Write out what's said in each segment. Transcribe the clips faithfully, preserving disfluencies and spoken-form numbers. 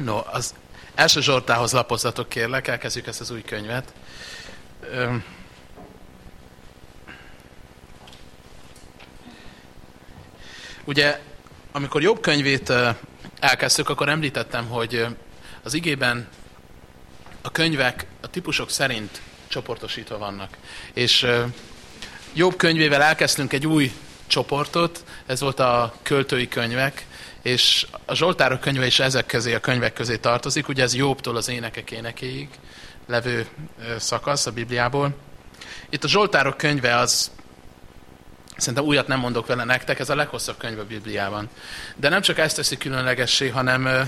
No, az első Zsoltárhoz lapozzatok, kérlek, elkezdjük ezt az új könyvet. Üm. Ugye, amikor Jobb könyvét elkezdtük, akkor említettem, hogy az igében a könyvek a típusok szerint csoportosítva vannak. És Jobb könyvével elkezdtünk egy új csoportot, ez volt a költői könyvek, és a Zsoltárok könyve is ezek közé, a könyvek közé tartozik. Ugye ez Jobbtól az énekek énekéig levő szakasz a Bibliából. Itt a Zsoltárok könyve az, szerintem újat nem mondok vele nektek, ez a leghosszabb könyv a Bibliában. De nem csak ezt teszi különlegessé, hanem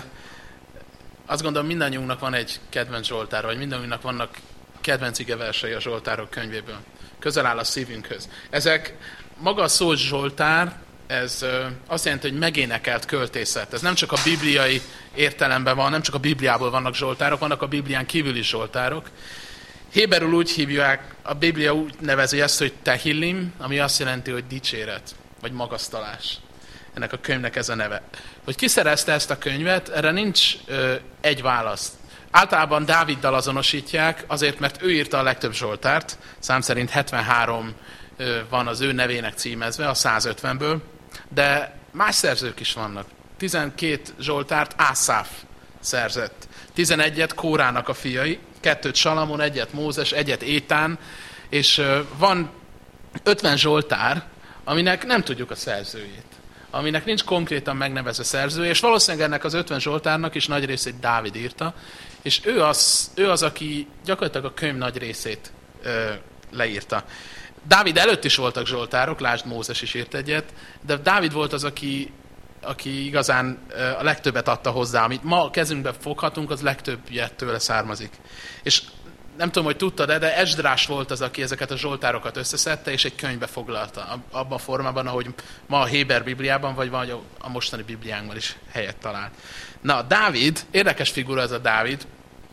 azt gondolom, mindannyiunknak van egy kedvenc Zsoltár, vagy mindannyiunknak vannak kedvenc igeversei a Zsoltárok könyvéből. Közel áll a szívünkhöz. Ezek, maga a szó Zsoltár, ez azt jelenti, hogy megénekelt költészet. Ez nem csak a bibliai értelemben van, nem csak a Bibliából vannak zsoltárok, vannak a Biblián kívüli zsoltárok. Héberül úgy hívják, a Biblia úgy nevezi ezt, hogy Tehillim, ami azt jelenti, hogy dicséret, vagy magasztalás. Ennek a könyvnek ez a neve. Hogy ki szerezte ezt a könyvet, erre nincs ö, egy válasz. Általában Dáviddal azonosítják, azért, mert ő írta a legtöbb zsoltárt, szám szerint hetvenhárom ö, van az ő nevének címezve, a százötvenből, de más szerzők is vannak. tizenkét zsoltárt Ászáf szerzett, tizenegyet Kórának a fiai, kettőt Salamon, egyet Mózes, egyet Étán, és ö, van ötven zsoltár, aminek nem tudjuk a szerzőjét, aminek nincs konkrétan megnevezve szerzője, és valószínűleg ennek az ötven zsoltárnak is nagy részét Dávid írta, és ő az, ő az aki gyakorlatilag a könyv nagy részét ö, leírta. Dávid előtt is voltak zsoltárok, lásd, Mózes is írt egyet, de Dávid volt az, aki, aki igazán ö, a legtöbbet adta hozzá, amit ma a kezünkbe foghatunk, az legtöbbje tőle származik. És nem tudom, hogy tudtad-e, de Esdrás volt az, aki ezeket a zsoltárokat összeszedte, és egy könyvbe foglalta, abban a formában, ahogy ma a Héber Bibliában, vagy vagy a mostani Bibliánkban is helyet talál. Na, Dávid, érdekes figura ez a Dávid,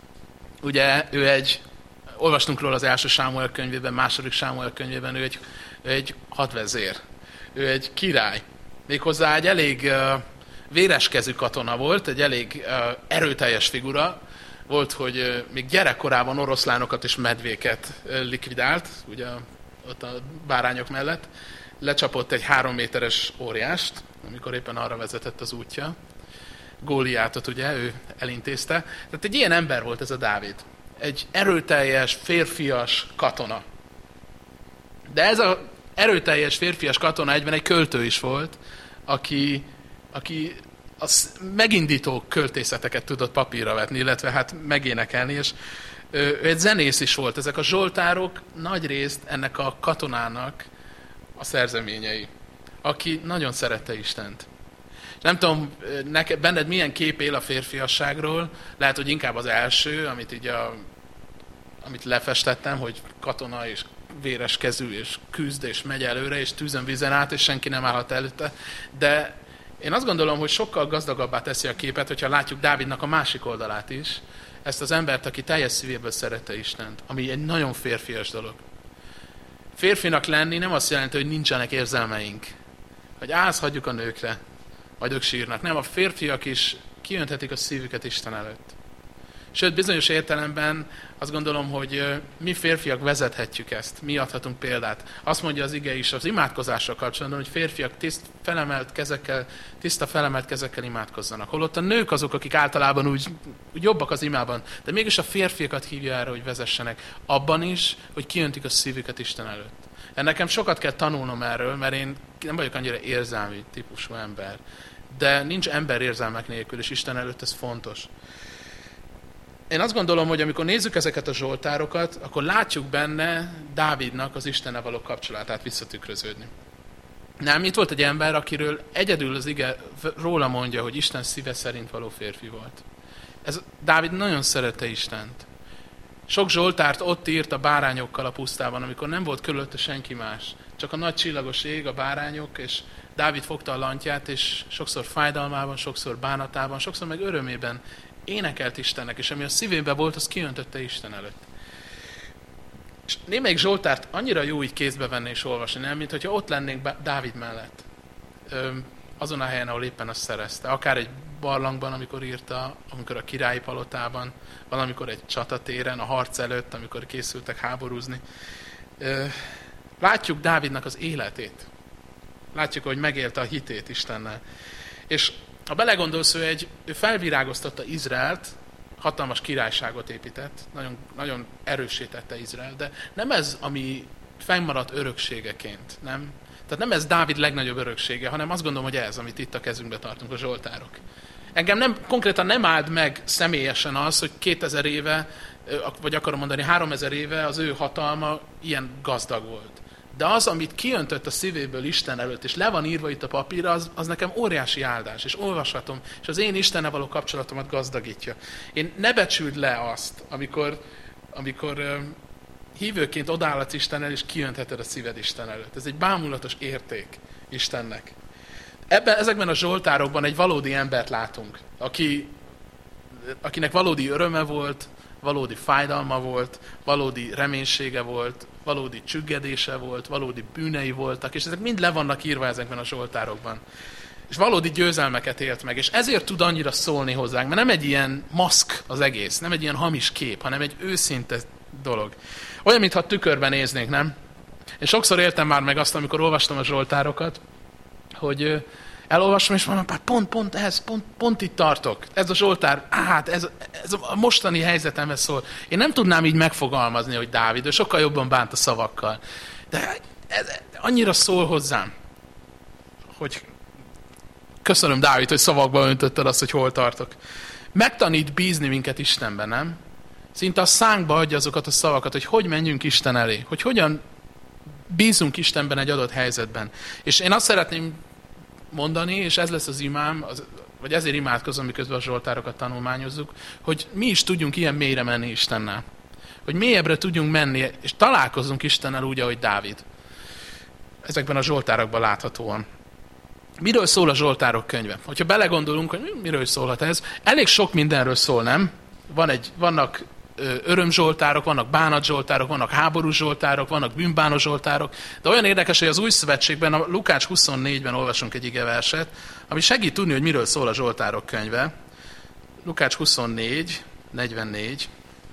ugye ő egy, olvastunk róla az első Sámuel könyvében, második Sámuel könyvében, ő egy, ő egy hadvezér, ő egy király, méghozzá egy elég uh, véreskezű katona volt, egy elég uh, erőteljes figura, volt, hogy még gyerekkorában oroszlánokat és medvéket likvidált, ugye ott a bárányok mellett. Lecsapott egy három méteres óriást, amikor éppen arra vezetett az útja. Góliátot ugye ő elintézte. Tehát egy ilyen ember volt ez a Dávid. Egy erőteljes, férfias katona. De ez az erőteljes, férfias katona egyben egy költő is volt, aki, aki az megindító költészeteket tudott papírra vetni, illetve hát megénekelni, és ő egy zenész is volt. Ezek a zsoltárok nagy részt ennek a katonának a szerzeményei, aki nagyon szerette Istent. Nem tudom, neked, benned milyen kép él a férfiasságról, lehet, hogy inkább az első, amit, így a, amit lefestettem, hogy katona és véres kezű, és küzd, és megy előre, és tűzön vízen át, és senki nem állhat előtte, de én azt gondolom, hogy sokkal gazdagabbá teszi a képet, hogyha látjuk Dávidnak a másik oldalát is, ezt az embert, aki teljes szívéből szerette Istent, ami egy nagyon férfias dolog. Férfinak lenni nem azt jelenti, hogy nincsenek érzelmeink, hogy állsz, hagyjuk a nőkre, majd ők sírnak. Nem, a férfiak is kiönthetik a szívüket Isten előtt. Sőt, bizonyos értelemben azt gondolom, hogy mi férfiak vezethetjük ezt, mi adhatunk példát. Azt mondja az ige is az imádkozással kapcsolatban, hogy férfiak tiszt, felemelt kezekkel, tiszta felemelt kezekkel imádkozzanak. Holott a nők azok, akik általában úgy, úgy jobbak az imában, de mégis a férfiakat hívja erre, hogy vezessenek. Abban is, hogy kiöntik a szívüket Isten előtt. Nekem sokat kell tanulnom erről, mert én nem vagyok annyira érzelmi típusú ember. De nincs ember érzelmek nélkül, és Isten előtt ez fontos. Én azt gondolom, hogy amikor nézzük ezeket a zsoltárokat, akkor látjuk benne Dávidnak az Istennel való kapcsolatát visszatükröződni. Nem, itt volt egy ember, akiről egyedül az ige róla mondja, hogy Isten szíve szerint való férfi volt. Ez, Dávid nagyon szerette Istent. Sok zsoltárt ott írt a bárányokkal a pusztában, amikor nem volt körülötte senki más. Csak a nagy csillagos ég, a bárányok, és Dávid fogta a lantját, és sokszor fájdalmában, sokszor bánatában, sokszor meg örömében énekelt Istennek, és ami a szívében volt, az kiöntötte Isten előtt. És némelyik zsoltárt annyira jó így kézbe venni és olvasni, nem, mint hogyha ott lennénk Dávid mellett. azon a helyen, ahol éppen azt szerezte. Akár egy barlangban, amikor írta, amikor a királyi palotában, valamikor egy csatatéren, a harc előtt, amikor készültek háborúzni. Látjuk Dávidnak az életét. Látjuk, hogy megélte a hitét Istennel. És ha belegondolsz, ő, egy, ő felvirágoztatta Izraelt, hatalmas királyságot épített, nagyon, nagyon erősítette Izrael, de nem ez, ami fennmaradt örökségeként, nem? Tehát nem ez Dávid legnagyobb öröksége, hanem azt gondolom, hogy ez, amit itt a kezünkbe tartunk, a zsoltárok. Engem nem, konkrétan nem állt meg személyesen az, hogy kétezer éve, vagy akarom mondani, háromezer éve az ő hatalma ilyen gazdag volt. De az, amit kiöntött a szívéből Isten előtt, és le van írva itt a papírra, az, az nekem óriási áldás, és olvashatom, és az én Istennel való kapcsolatomat gazdagítja. Én ne becsüld le azt, amikor, amikor uh, hívőként odaállatsz Istennel, és kiöntheted a szíved Isten előtt. Ez egy bámulatos érték Istennek. Ebben, ezekben a zsoltárokban egy valódi embert látunk, aki, akinek valódi öröme volt, valódi fájdalma volt, valódi reménysége volt, valódi csüggedése volt, valódi bűnei voltak, és ezek mind le vannak írva ezekben a zsoltárokban. És valódi győzelmeket élt meg, és ezért tud annyira szólni hozzánk, mert nem egy ilyen maszk az egész, nem egy ilyen hamis kép, hanem egy őszinte dolog. Olyan, mintha tükörben néznénk, nem? Én sokszor éltem már meg azt, amikor olvastam a zsoltárokat, hogy elolvasom, és mondom, pont, pont ez, pont, pont itt tartok. Ez a zsoltár, hát ez, ez a mostani helyzetemhez szól. Én nem tudnám így megfogalmazni, hogy Dávid, ő sokkal jobban bánt a szavakkal. De ez annyira szól hozzám, hogy köszönöm, Dávid, hogy szavakba öntötted azt, hogy hol tartok. Megtanít bízni minket Istenben, nem? Szinte a szánkba adja azokat a szavakat, hogy hogy menjünk Isten elé, hogy hogyan bízunk Istenben egy adott helyzetben. És én azt szeretném mondani, és ez lesz az imám, az, vagy ezért imádkozom, miközben a zsoltárokat tanulmányozzuk, hogy mi is tudjunk ilyen mélyre menni Istennel. Hogy mélyebbre tudjunk menni, és találkozzunk Istennel úgy, ahogy Dávid. Ezekben a zsoltárokban láthatóan. Miről szól a zsoltárok könyve? Hogyha belegondolunk, hogy miről szólhat ez, elég sok mindenről szól, nem? Van egy, vannak örömzsoltárok, vannak bánatzsoltárok, vannak háborús zsoltárok, vannak bűnbánó zsoltárok, de olyan érdekes, hogy az Új Szövetségben, a Lukács huszonnégyben olvasunk egy igeverset, ami segít tudni, hogy miről szól a zsoltárok könyve. Lukács huszonnégy, negyvennégy,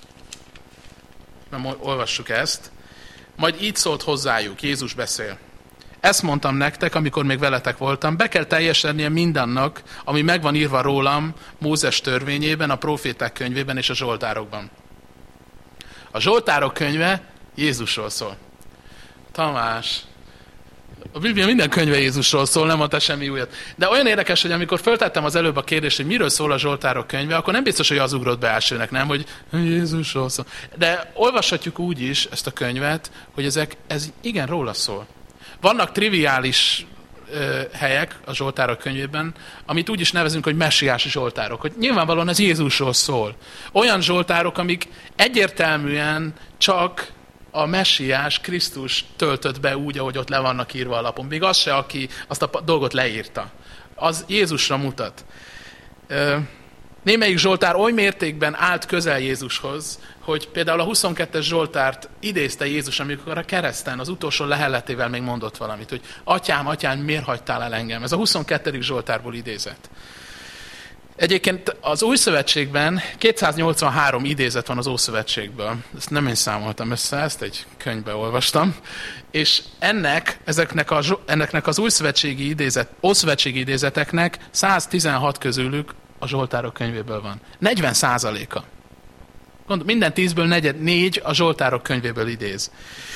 nem olvassuk ezt. Majd így szólt hozzájuk, Jézus beszél. Ezt mondtam nektek, amikor még veletek voltam, be kell teljesednie mindannak, ami megvan írva rólam Mózes törvényében, a próféták könyvében és a zsoltárokban. A zsoltárok könyve Jézusról szól. Tamás, a Biblia minden könyve Jézusról szól, nem mondta semmi újat. De olyan érdekes, hogy amikor föltettem az előbb a kérdést, hogy miről szól a zsoltárok könyve, akkor nem biztos, hogy az ugrott be elsőnek, nem, hogy Jézusról szól. De olvashatjuk úgy is ezt a könyvet, hogy ezek, ez igen róla szól. Vannak triviális ö, helyek a zsoltárok könyvében, amit úgy is nevezünk, hogy messiási zsoltárok. Hogy nyilvánvalóan ez Jézusról szól. Olyan zsoltárok, amik egyértelműen csak a messiás Krisztus töltött be úgy, ahogy ott le vannak írva a lapon. Még az se, aki azt a dolgot leírta. Az Jézusra mutat. Ö, Némelyik zsoltár oly mértékben állt közel Jézushoz, hogy például a huszonkettes zsoltárt idézte Jézus, amikor a kereszten az utolsó lehelletével még mondott valamit, hogy atyám, atyám, miért hagytál el engem? Ez a huszonkettes zsoltárból idézett. Egyébként az Új Szövetségben kétszáznyolcvanhárom idézet van az Ószövetségből. Ezt nem én számoltam össze, ezt egy könyvbe olvastam. És ennek, ezeknek, a, ennek az Új Szövetségi idézet, Ószövetségi idézeteknek száztizenhat közülük a zsoltárok könyvéből van. negyven százaléka. Minden tízből negyed, négy a zsoltárok könyvéből idéz.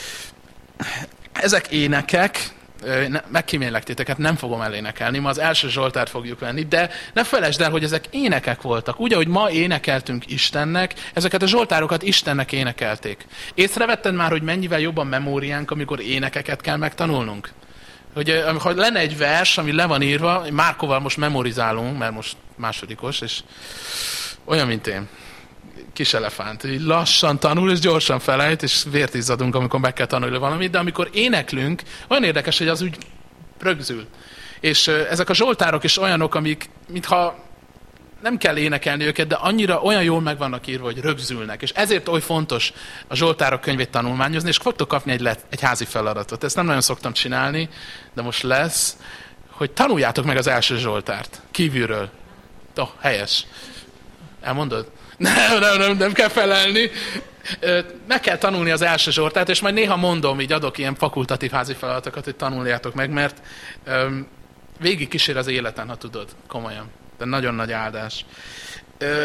Ezek énekek, megkímélek titeket, nem fogom elénekelni, ma az első zsoltárt fogjuk venni, de ne felejtsd el, hogy ezek énekek voltak. Úgy, ahogy ma énekeltünk Istennek, ezeket a zsoltárokat Istennek énekelték. Észrevetted már, hogy mennyivel jobban memóriánk, amikor énekeket kell megtanulnunk? Hogy ha lenne egy vers, ami le van írva, Márkóval most memorizálunk, mert most másodikos, és olyan, mint én. Kis elefánt. Így lassan tanul, és gyorsan felejt, és vért izzadunk, amikor meg kell tanulni valamit, de amikor éneklünk, olyan érdekes, hogy az úgy rögzül. És ezek a zsoltárok is olyanok, amik, mintha nem kell énekelni őket, de annyira olyan jól meg vannak írva, hogy rögzülnek. És ezért oly fontos a zsoltárok könyvét tanulmányozni, és fogtok kapni egy, let, egy házi feladatot. Ezt nem nagyon szoktam csinálni, de most lesz, hogy tanuljátok meg az első Zsoltárt. Kívülről. Oh, helyes. Elmondod? Nem, nem, nem, nem kell felelni. Meg kell tanulni az első Zsoltárt, és majd néha mondom, így adok ilyen fakultatív házi feladatokat, hogy tanuljátok meg, mert um, végig kísér az életen, ha tudod, komolyan. De nagyon nagy áldás. Uh,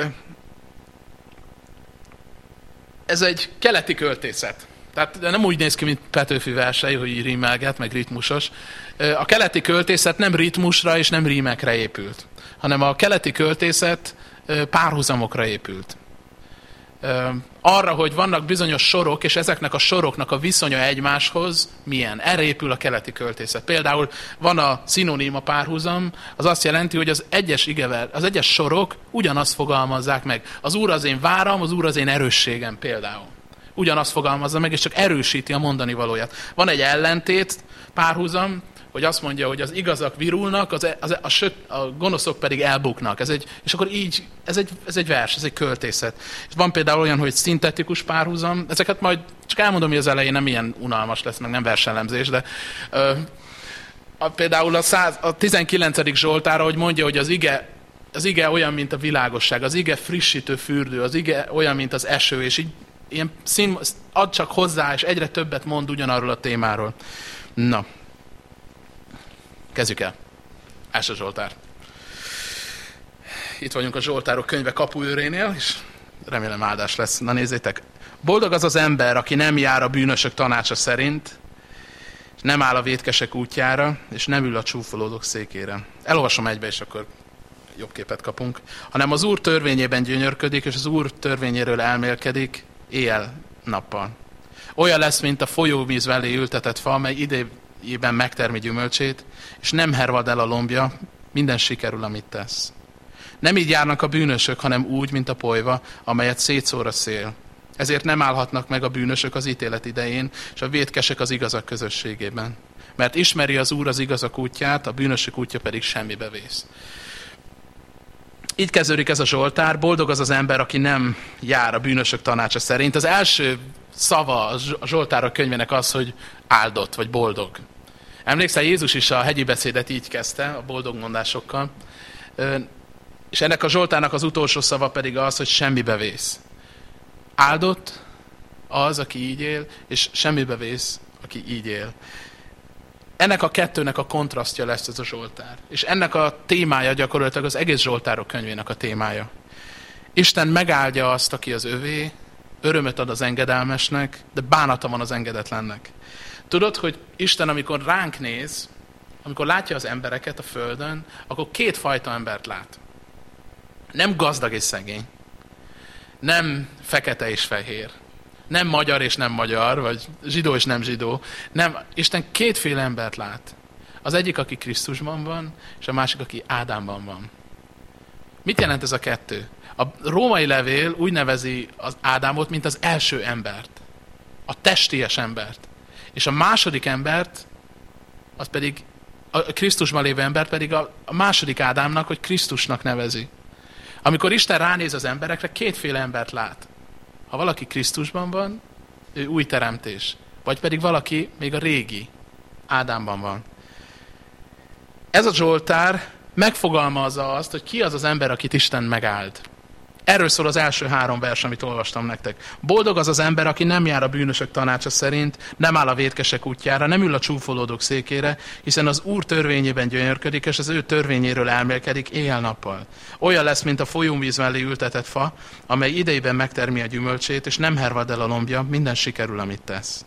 ez egy keleti költészet. Tehát nem úgy néz ki, mint Petőfi versei, hogy így rímelget, meg ritmusos. A keleti költészet nem ritmusra és nem rímekre épült, hanem a keleti költészet párhuzamokra épült. Arra, hogy vannak bizonyos sorok, és ezeknek a soroknak a viszonya egymáshoz milyen. Erre épül a keleti költészet. Például van a szinoníma párhuzam, az azt jelenti, hogy az egyes igever, az egyes sorok ugyanazt fogalmazzák meg. Az Úr az én váram, az Úr az én erősségem például. Ugyanazt fogalmazza meg, és csak erősíti a mondani valóját. Van egy ellentét párhuzam, hogy azt mondja, hogy az igazak virulnak, az, az, a, söt, a gonoszok pedig elbuknak. Ez egy, és akkor így, ez egy, ez egy vers, ez egy költészet. És van például olyan, hogy szintetikus párhuzam, ezeket majd csak elmondom, hogy az elején nem ilyen unalmas lesz, meg nem verselemzés, de ö, a, például a, száz, a tizenkilencedik Zsoltára, hogy mondja, hogy az ige, az ige olyan, mint a világosság, az ige frissítő fürdő, az ige olyan, mint az eső, és így ilyen szín, ad csak hozzá, és egyre többet mond ugyanarról a témáról. Na. Kezdjük el. Első Zsoltár. Itt vagyunk a Zsoltárok könyve kapuőrénél, és remélem áldás lesz. Na nézzétek. Boldog az az ember, aki nem jár a bűnösök tanácsa szerint, nem áll a vétkesek útjára, és nem ül a csúfolódók székére. Elolvasom egybe, és akkor jobb képet kapunk. Hanem az Úr törvényében gyönyörködik, és az Úr törvényéről elmélkedik éjjel-nappal. Olyan lesz, mint a folyóvíz mellé ültetett fa, amely idejében megtermi gyümölcsét, és nem hervad el a lombja, minden sikerül, amit tesz. Nem így járnak a bűnösök, hanem úgy, mint a polyva, amelyet szétszór a szél. Ezért nem állhatnak meg a bűnösök az ítélet idején, és a vétkesek az igazak közösségében. Mert ismeri az Úr az igazak útját, a bűnösök útja pedig semmibe vész. Így kezdődik ez a Zsoltár, boldog az az ember, aki nem jár a bűnösök tanácsa szerint. Az első szava a Zsoltárok könyvének az, hogy áldott, vagy boldog. Emlékszel, Jézus is a hegyi beszédet így kezdte, a boldog mondásokkal. És ennek a Zsoltárnak az utolsó szava pedig az, hogy semmibe vész. Áldott az, aki így él, és semmibe vész, aki így él. Ennek a kettőnek a kontrasztja lesz ez a Zsoltár. És ennek a témája gyakorlatilag az egész Zsoltárok könyvének a témája. Isten megáldja azt, aki az övé, örömöt ad az engedelmesnek, de bánata van az engedetlennek. Tudod, hogy Isten, amikor ránk néz, amikor látja az embereket a földön, akkor két fajta embert lát. Nem gazdag és szegény. Nem fekete és fehér. Nem magyar és nem magyar, vagy zsidó és nem zsidó. Nem, Isten kétféle embert lát. Az egyik, aki Krisztusban van, és a másik, aki Ádámban van. Mit jelent ez a kettő? A római levél úgy nevezi az Ádámot, mint az első embert. A testies embert. És a második embert, az pedig, a Krisztusban lévő embert pedig a, a második Ádámnak, hogy Krisztusnak nevezi. Amikor Isten ránéz az emberekre, kétféle embert lát. Ha valaki Krisztusban van, ő új teremtés. Vagy pedig valaki még a régi Ádámban van. Ez a Zsoltár megfogalmazza azt, hogy ki az az ember, akit Isten megáld. Erről szól az első három vers, amit olvastam nektek. Boldog az az ember, aki nem jár a bűnösök tanácsa szerint, nem áll a vétkesek útjára, nem ül a csúfolódók székére, hiszen az Úr törvényében gyönyörködik, és az ő törvényéről elmélkedik éjjel-nappal. Olyan lesz, mint a folyóvíz mellé ültetett fa, amely idejében megtermi a gyümölcsét, és nem hervad el a lombja, minden sikerül, amit tesz.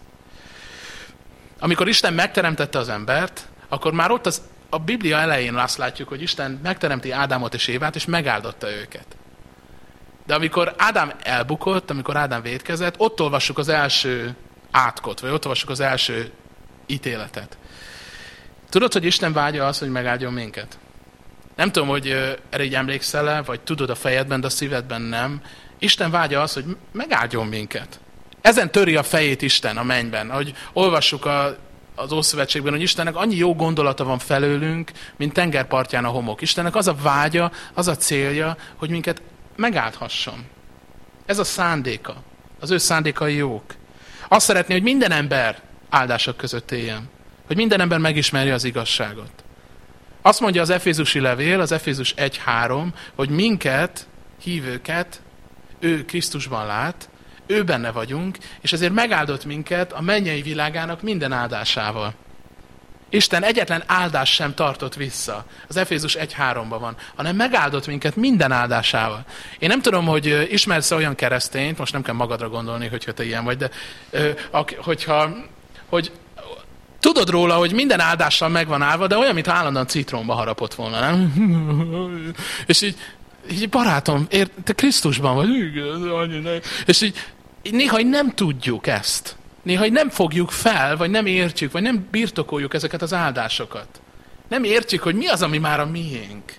Amikor Isten megteremtette az embert, akkor már ott az, a Biblia elején azt látjuk, hogy Isten megteremti Ádámot és Évát, és megáldotta őket. De amikor Ádám elbukott, amikor Ádám vétkezett, ott olvassuk az első átkot, vagy ott olvassuk az első ítéletet. Tudod, hogy Isten vágya az, hogy megáldjon minket? Nem tudom, hogy erre így emlékszel-e, vagy tudod a fejedben, de a szívedben nem. Isten vágya az, hogy megáldjon minket. Ezen töri a fejét Isten a mennyben. Ahogy olvassuk a, az Ószövetségben, hogy Istennek annyi jó gondolata van felőlünk, mint tengerpartján a homok. Istennek az a vágya, az a célja, hogy minket megáldhasson. Ez a szándéka. Az ő szándékai jók. Azt szeretné, hogy minden ember áldások között éljen. Hogy minden ember megismerje az igazságot. Azt mondja az Efézusi levél, az Efézus egy három, hogy minket, hívőket, ő Krisztusban lát, ő benne vagyunk, és ezért megáldott minket a mennyei világának minden áldásával. Isten egyetlen áldás sem tartott vissza. Az Efézus egy háromban van, hanem megáldott minket minden áldásával. Én nem tudom, hogy ismersz olyan keresztényt, most nem kell magadra gondolni, hogyha te ilyen vagy, de hogyha, hogy tudod róla, hogy minden áldással meg van állva, de olyan, mintha állandóan citromba harapott volna, nem? És így, így barátom, ér, te Krisztusban vagy, és így néha így nem tudjuk ezt. Néha így nem fogjuk fel, vagy nem értjük, vagy nem birtokoljuk ezeket az áldásokat. Nem értjük, hogy mi az, ami már a miénk.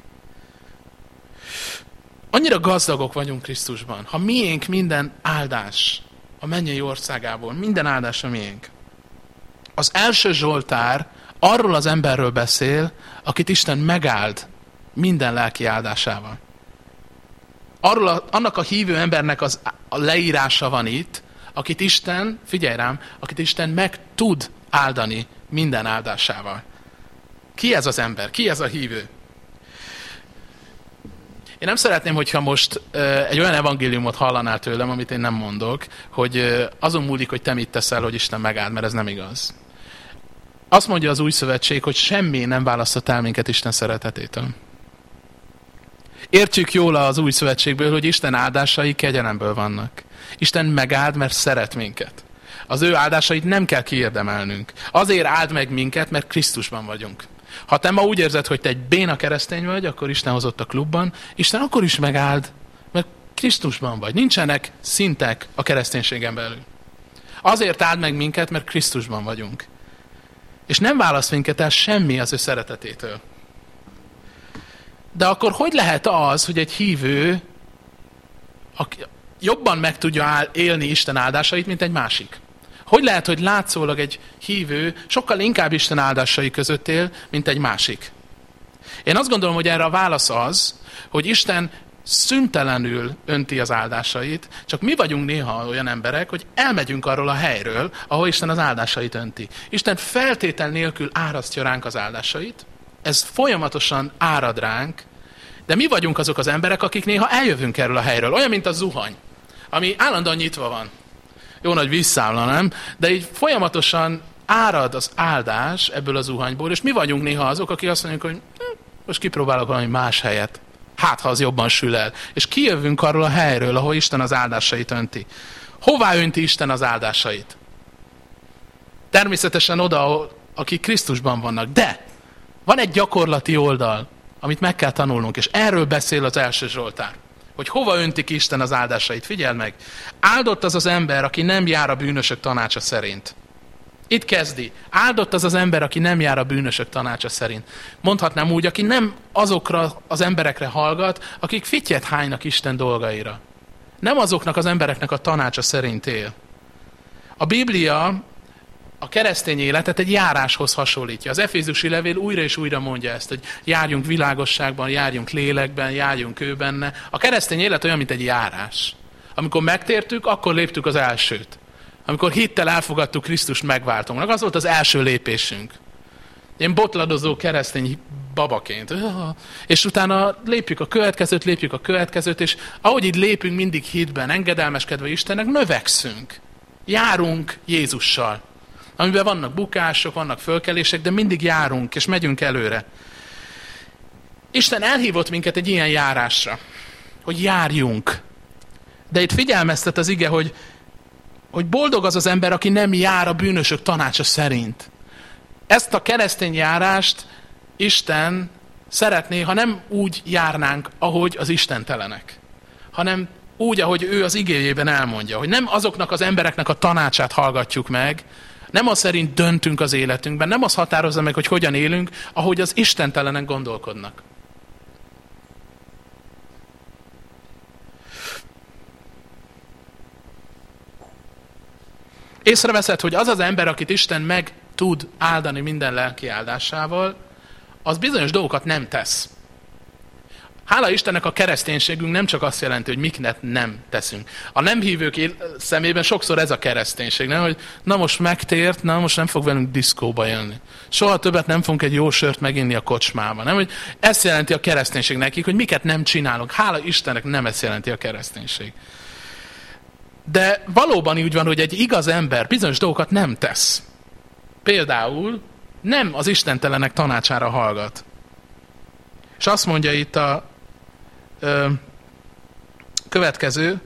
Annyira gazdagok vagyunk Krisztusban. Ha miénk minden áldás a mennyei országából, minden áldás a miénk. Az első Zsoltár arról az emberről beszél, akit Isten megáld minden lelki áldásával. Arról a, annak a hívő embernek az, a leírása van itt, akit Isten, figyelj rám, akit Isten meg tud áldani minden áldásával. Ki ez az ember? Ki ez a hívő? Én nem szeretném, hogyha most uh, egy olyan evangéliumot hallanál tőlem, amit én nem mondok, hogy uh, azon múlik, hogy te mit teszel, hogy Isten megáld, mert ez nem igaz. Azt mondja az új szövetség, hogy semmi nem választott el minket Isten szeretetétől. Értjük jól az új szövetségből, hogy Isten áldásai kegyelemből vannak. Isten megáld, mert szeret minket. Az ő áldásait nem kell kiérdemelnünk. Azért áld meg minket, mert Krisztusban vagyunk. Ha te ma úgy érzed, hogy te egy béna keresztény vagy, akkor Isten hozott a klubban, Isten akkor is megáld, mert Krisztusban vagy. Nincsenek szintek a kereszténységen belül. Azért áld meg minket, mert Krisztusban vagyunk. És nem választ minket el semmi az ő szeretetétől. De akkor hogy lehet az, hogy egy hívő aki jobban meg tudja élni Isten áldásait, mint egy másik? Hogy lehet, hogy látszólag egy hívő sokkal inkább Isten áldásai között él, mint egy másik? Én azt gondolom, hogy erre a válasz az, hogy Isten szüntelenül önti az áldásait, csak mi vagyunk néha olyan emberek, hogy elmegyünk arról a helyről, ahol Isten az áldásait önti. Isten feltétel nélkül árasztja ránk az áldásait, ez folyamatosan árad ránk, de mi vagyunk azok az emberek, akik néha eljövünk erről a helyről. Olyan, mint a zuhany, ami állandóan nyitva van. Jó nagy visszámla, nem? De így folyamatosan árad az áldás ebből a zuhanyból, és mi vagyunk néha azok, akik azt mondjuk, hogy hm, most kipróbálok valami más helyet. Hát, ha az jobban sül el. És kijövünk arról a helyről, ahol Isten az áldásait önti. Hová önti Isten az áldásait? Természetesen oda, ahol, akik Krisztusban vannak. De van egy gyakorlati oldal, amit meg kell tanulnunk, és erről beszél az első Zsoltár. Hogy hova öntik Isten az áldásait. Figyeld meg! Áldott az az ember, aki nem jár a bűnösök tanácsa szerint. Itt kezdi. Áldott az az ember, aki nem jár a bűnösök tanácsa szerint. Mondhatnám úgy, aki nem azokra az emberekre hallgat, akik fittyet hánynak Isten dolgaira. Nem azoknak az embereknek a tanácsa szerint él. A Biblia a keresztény életet egy járáshoz hasonlítja. Az Efézusi levél újra és újra mondja ezt, hogy járjunk világosságban, járjunk lélekben, járjunk ő benne. A keresztény élet olyan, mint egy járás. Amikor megtértük, akkor léptük az elsőt. Amikor hittel elfogadtuk Krisztust megváltónknak, az volt az első lépésünk. Én botladozó keresztény babaként. És utána lépjük a következőt, lépjük a következőt, és ahogy így lépünk mindig hitben, engedelmeskedve Istennek, növekszünk. Járunk Jézussal. Amiben vannak bukások, vannak fölkelések, de mindig járunk, és megyünk előre. Isten elhívott minket egy ilyen járásra, hogy járjunk. De itt figyelmeztet az ige, hogy, hogy boldog az az ember, aki nem jár a bűnösök tanácsa szerint. Ezt a keresztény járást Isten szeretné, ha nem úgy járnánk, ahogy az istentelenek, hanem úgy, ahogy ő az igéjében elmondja, hogy nem azoknak az embereknek a tanácsát hallgatjuk meg, nem az szerint döntünk az életünkben, nem az határozza meg, hogy hogyan élünk, ahogy az istentelenek gondolkodnak. Észreveszed, hogy az az ember, akit Isten meg tud áldani minden lelki áldásával, az bizonyos dolgokat nem tesz. Hála Istennek a kereszténységünk nem csak azt jelenti, hogy miket nem teszünk. A nem hívők szemében sokszor ez a kereszténység, nem? Hogy na most megtért, na most nem fog velünk diszkóba jönni. Soha többet nem fogunk egy jó sört meginni a kocsmában. Nem? Hogy ezt jelenti a kereszténység nekik, hogy miket nem csinálunk. Hála Istennek nem ezt jelenti a kereszténység. De valóban úgy van, hogy egy igaz ember bizonyos dolgokat nem tesz. Például nem az istentelenek tanácsára hallgat. És azt mondja itt a ö, következő,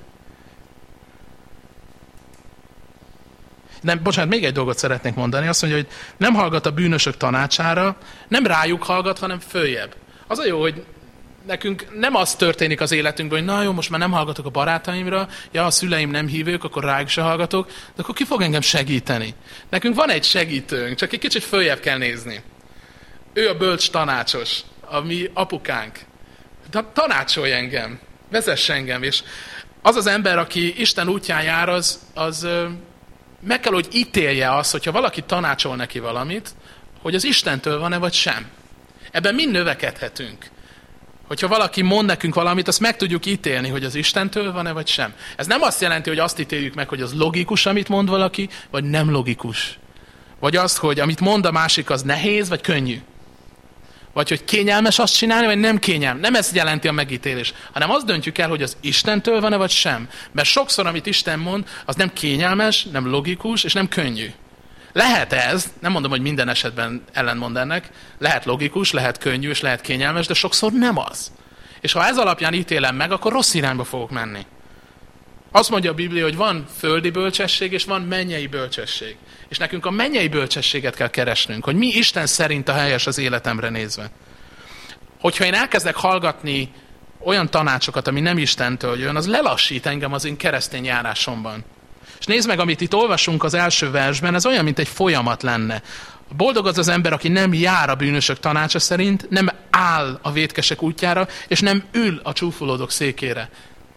nem, bocsánat, még egy dolgot szeretnék mondani, azt mondja, hogy nem hallgat a bűnösök tanácsára, nem rájuk hallgat, hanem följebb. Az a jó, hogy nekünk nem az történik az életünkben, hogy na jó, most már nem hallgatok a barátaimra, ja, a szüleim nem hívők, akkor rájuk se hallgatok, de akkor ki fog engem segíteni? Nekünk van egy segítőnk, csak egy kicsit följebb kell nézni. Ő a bölcs tanácsos, a mi apukánk. Tanácsolj engem, vezess engem, és az az ember, aki Isten útján jár, az, az meg kell, hogy ítélje azt, hogyha valaki tanácsol neki valamit, hogy az Istentől van-e vagy sem. Ebben mind növekedhetünk. Hogyha valaki mond nekünk valamit, azt meg tudjuk ítélni, hogy az Istentől van-e vagy sem. Ez nem azt jelenti, hogy azt ítéljük meg, hogy az logikus, amit mond valaki, vagy nem logikus. Vagy azt, hogy amit mond a másik, az nehéz, vagy könnyű. Vagy hogy kényelmes azt csinálni, vagy nem kényelmes. Nem ez jelenti a megítélés, hanem azt döntjük el, hogy az Istentől van-e, vagy sem. Mert sokszor, amit Isten mond, az nem kényelmes, nem logikus, és nem könnyű. Lehet ez, nem mondom, hogy minden esetben ellentmond ennek, lehet logikus, lehet könnyű, és lehet kényelmes, de sokszor nem az. És ha ez alapján ítélem meg, akkor rossz irányba fogok menni. Azt mondja a Biblia, hogy van földi bölcsesség, és van mennyei bölcsesség. És nekünk a mennyei bölcsességet kell keresnünk, hogy mi Isten szerint a helyes az életemre nézve. Hogyha én elkezdek hallgatni olyan tanácsokat, ami nem Istentől jön, az lelassít engem az én keresztény járásomban. És nézd meg, amit itt olvasunk az első versben, ez olyan, mint egy folyamat lenne. Boldog az az ember, aki nem jár a bűnösök tanácsa szerint, nem áll a vétkesek útjára, és nem ül a csúfolódók székére.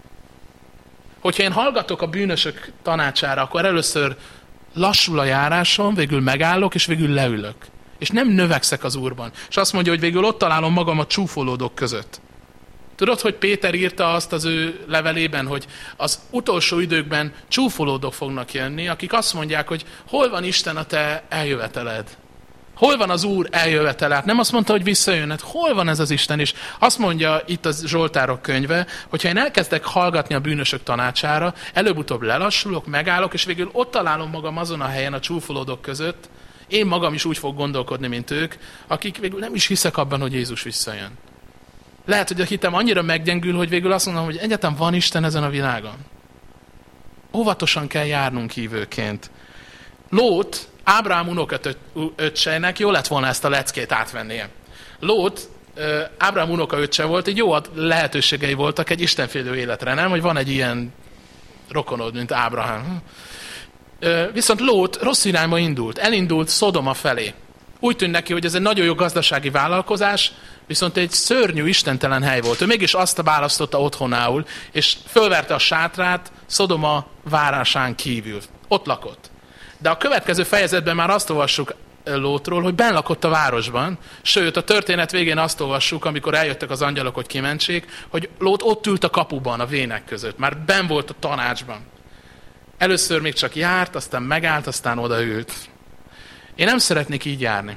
Hogyha én hallgatok a bűnösök tanácsára, akkor először lassul a járásom, végül megállok, és végül leülök. És nem növekszek az Úrban. És azt mondja, hogy végül ott találom magam a csúfolódók között. Tudod, hogy Péter írta azt az ő levelében, hogy az utolsó időkben csúfolódók fognak jönni, akik azt mondják, hogy hol van Isten a te eljöveteled? Hol van az Úr eljövetele? Hát nem azt mondta, hogy visszajön, hát hol van ez az Isten? És azt mondja itt a Zsoltárok könyve, hogyha én elkezdek hallgatni a bűnösök tanácsára, előbb-utóbb lelassulok, megállok, és végül ott találom magam azon a helyen a csúfolódók között, én magam is úgy fog gondolkodni, mint ők, akik végül nem is hiszek abban, hogy Jézus visszajön. Lehet, hogy a hitem annyira meggyengül, hogy végül azt mondom, hogy egyáltalán van Isten ezen a világon. Óvatosan kell járnunk hívőként. Lót, Ábrahám unokaöccsének jó lett volna ezt a leckét átvennie. Lót, Ábrahám unokaöccse volt, így jó lehetőségei voltak egy istenfélő életre, nem? Hogy van egy ilyen rokonod, mint Ábrahám. Viszont Lót rossz irányba indult. Elindult Szodoma felé. Úgy tűnt neki, hogy ez egy nagyon jó gazdasági vállalkozás, viszont egy szörnyű, istentelen hely volt. Ő mégis azt választotta otthonául, és fölverte a sátrát Szodoma várásán kívül. Ott lakott. De a következő fejezetben már azt olvassuk Lótról, hogy benn lakott a városban, sőt a történet végén azt olvassuk, amikor eljöttek az angyalok, hogy kimentsék, hogy Lót ott ült a kapuban, a vének között, már benn volt a tanácsban. Először még csak járt, aztán megállt, aztán odaült. Én nem szeretnék így járni.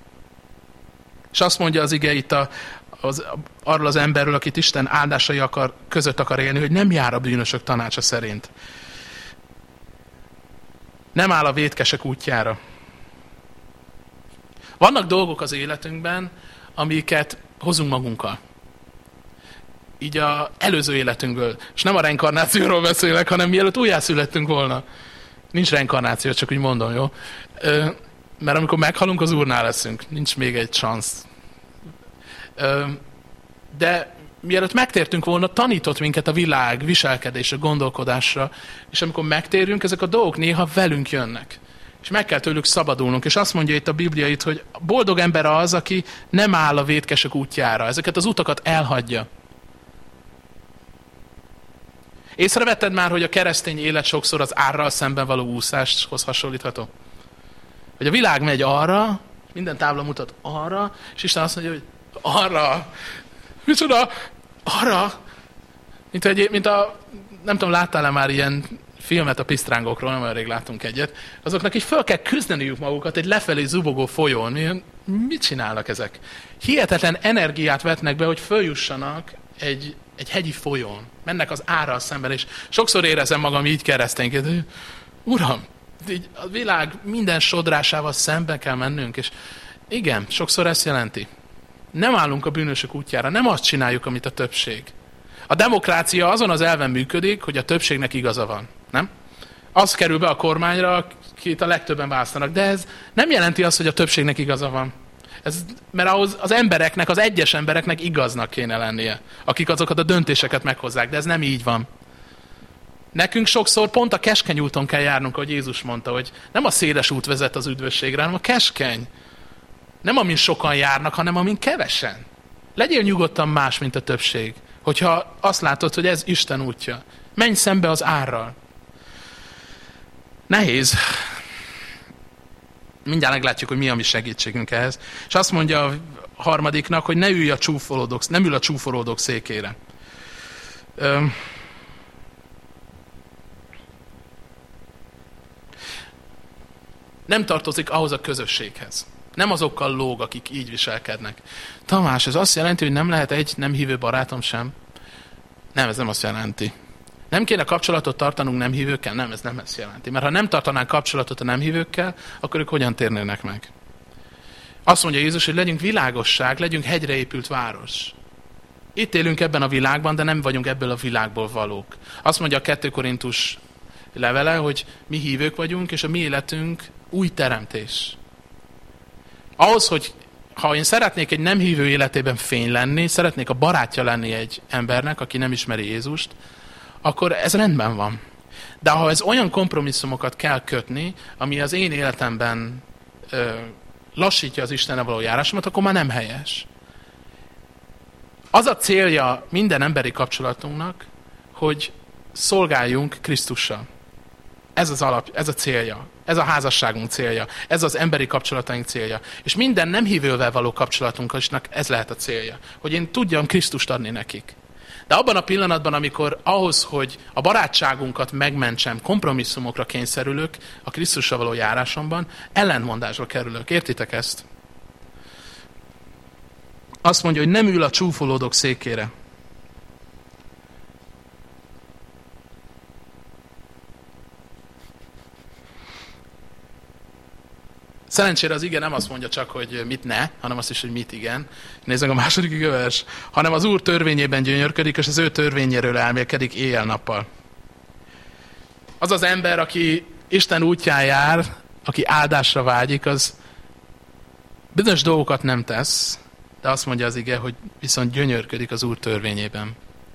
És azt mondja az ige itt a, az, arról az emberről, akit Isten áldásai akar, között akar élni, hogy nem jár a bűnösök tanácsa szerint. Nem áll a vétkesek útjára. Vannak dolgok az életünkben, amiket hozunk magunkkal. Így az előző életünkből. És nem a reinkarnációról beszélek, hanem mielőtt újjászülettünk volna. Nincs reinkarnáció, csak úgy mondom, jó? Mert amikor meghalunk, az Úrnál leszünk. Nincs még egy szansz. De mielőtt megtértünk volna, tanított minket a világ viselkedésre, gondolkodásra, és amikor megtérünk, ezek a dolgok néha velünk jönnek. És meg kell tőlük szabadulnunk. És azt mondja itt a Biblia itt, hogy boldog ember az, aki nem áll a vétkesek útjára. Ezeket az utakat elhagyja. Észrevetted már, hogy a keresztény élet sokszor az árral szemben való úszáshoz hasonlítható? Hogy a világ megy arra, minden tábla mutat arra, és Isten azt mondja, hogy arra, micsoda, arra, mint, egy, mint a, nem tudom, láttál-e már ilyen filmet a pisztrángokról, nem olyan rég látunk egyet, azoknak így föl kell küzdeniük magukat egy lefelé zubogó folyón. Mi, mit csinálnak ezek? Hihetetlen energiát vetnek be, hogy följussanak egy, egy hegyi folyón. Mennek az árral szemben, és sokszor érezem magam így keresztényként, Uram, így a világ minden sodrásával szemben kell mennünk, és igen, sokszor ezt jelenti. Nem állunk a bűnösök útjára, nem azt csináljuk, amit a többség. A demokrácia azon az elven működik, hogy a többségnek igaza van, nem? Az kerül be a kormányra, akit a legtöbben választanak, de ez nem jelenti azt, hogy a többségnek igaza van. Ez, mert ahhoz az embereknek, az egyes embereknek igaznak kéne lennie, akik azokat a döntéseket meghozzák, de ez nem így van. Nekünk sokszor pont a keskeny úton kell járnunk, ahogy Jézus mondta, hogy nem a széles út vezet az üdvösségre, hanem a keskeny. Nem amin sokan járnak, hanem amin kevesen. Legyél nyugodtan más, mint a többség. Hogyha azt látod, hogy ez Isten útja. Menj szembe az árral. Nehéz. Mindjárt meglátjuk, hogy mi a mi segítségünk ehhez. És azt mondja a harmadiknak, hogy ne ülj a csúfolódók, nem ül a csúfolódók székére. Öm. Nem tartozik ahhoz a közösséghez. Nem azokkal lóg, akik így viselkednek. Tamás, ez azt jelenti, hogy nem lehet egy nem hívő barátom sem? Nem, ez nem azt jelenti. Nem kéne kapcsolatot tartanunk nem hívőkkel? Nem, ez nem ezt jelenti. Mert ha nem tartanánk kapcsolatot a nem hívőkkel, akkor ők hogyan térnének meg? Azt mondja Jézus, hogy legyünk világosság, legyünk hegyre épült város. Itt élünk ebben a világban, de nem vagyunk ebből a világból valók. Azt mondja a kettő Korintus levele, hogy mi hívők vagyunk, és a mi életünk új teremtés. Ahhoz, hogy ha én szeretnék egy nem hívő életében fény lenni, szeretnék a barátja lenni egy embernek, aki nem ismeri Jézust, akkor ez rendben van. De ha ez olyan kompromisszumokat kell kötni, ami az én életemben ö, lassítja az Istennel való járásomat, akkor már nem helyes. Az a célja minden emberi kapcsolatunknak, hogy szolgáljunk Krisztussal. Ez az alap, ez a célja. Ez a házasságunk célja. Ez az emberi kapcsolataink célja. És minden nem hívővel való kapcsolatunknak ez lehet a célja. Hogy én tudjam Krisztust adni nekik. De abban a pillanatban, amikor ahhoz, hogy a barátságunkat megmentsem, kompromisszumokra kényszerülök a Krisztussal való járásomban, ellentmondásba kerülök. Értitek ezt? Azt mondja, hogy nem ül a csúfolódók székére. Szerencsére az ige nem azt mondja csak, hogy mit ne, hanem azt is, hogy mit igen. Nézzük a második igevers. Hanem az Úr törvényében gyönyörködik, és az ő törvényéről elmélkedik éjjel-nappal. Az az ember, aki Isten útján jár, aki áldásra vágyik, az bizonyos dolgokat nem tesz, de azt mondja az ige, hogy viszont gyönyörködik az Úr törvényében.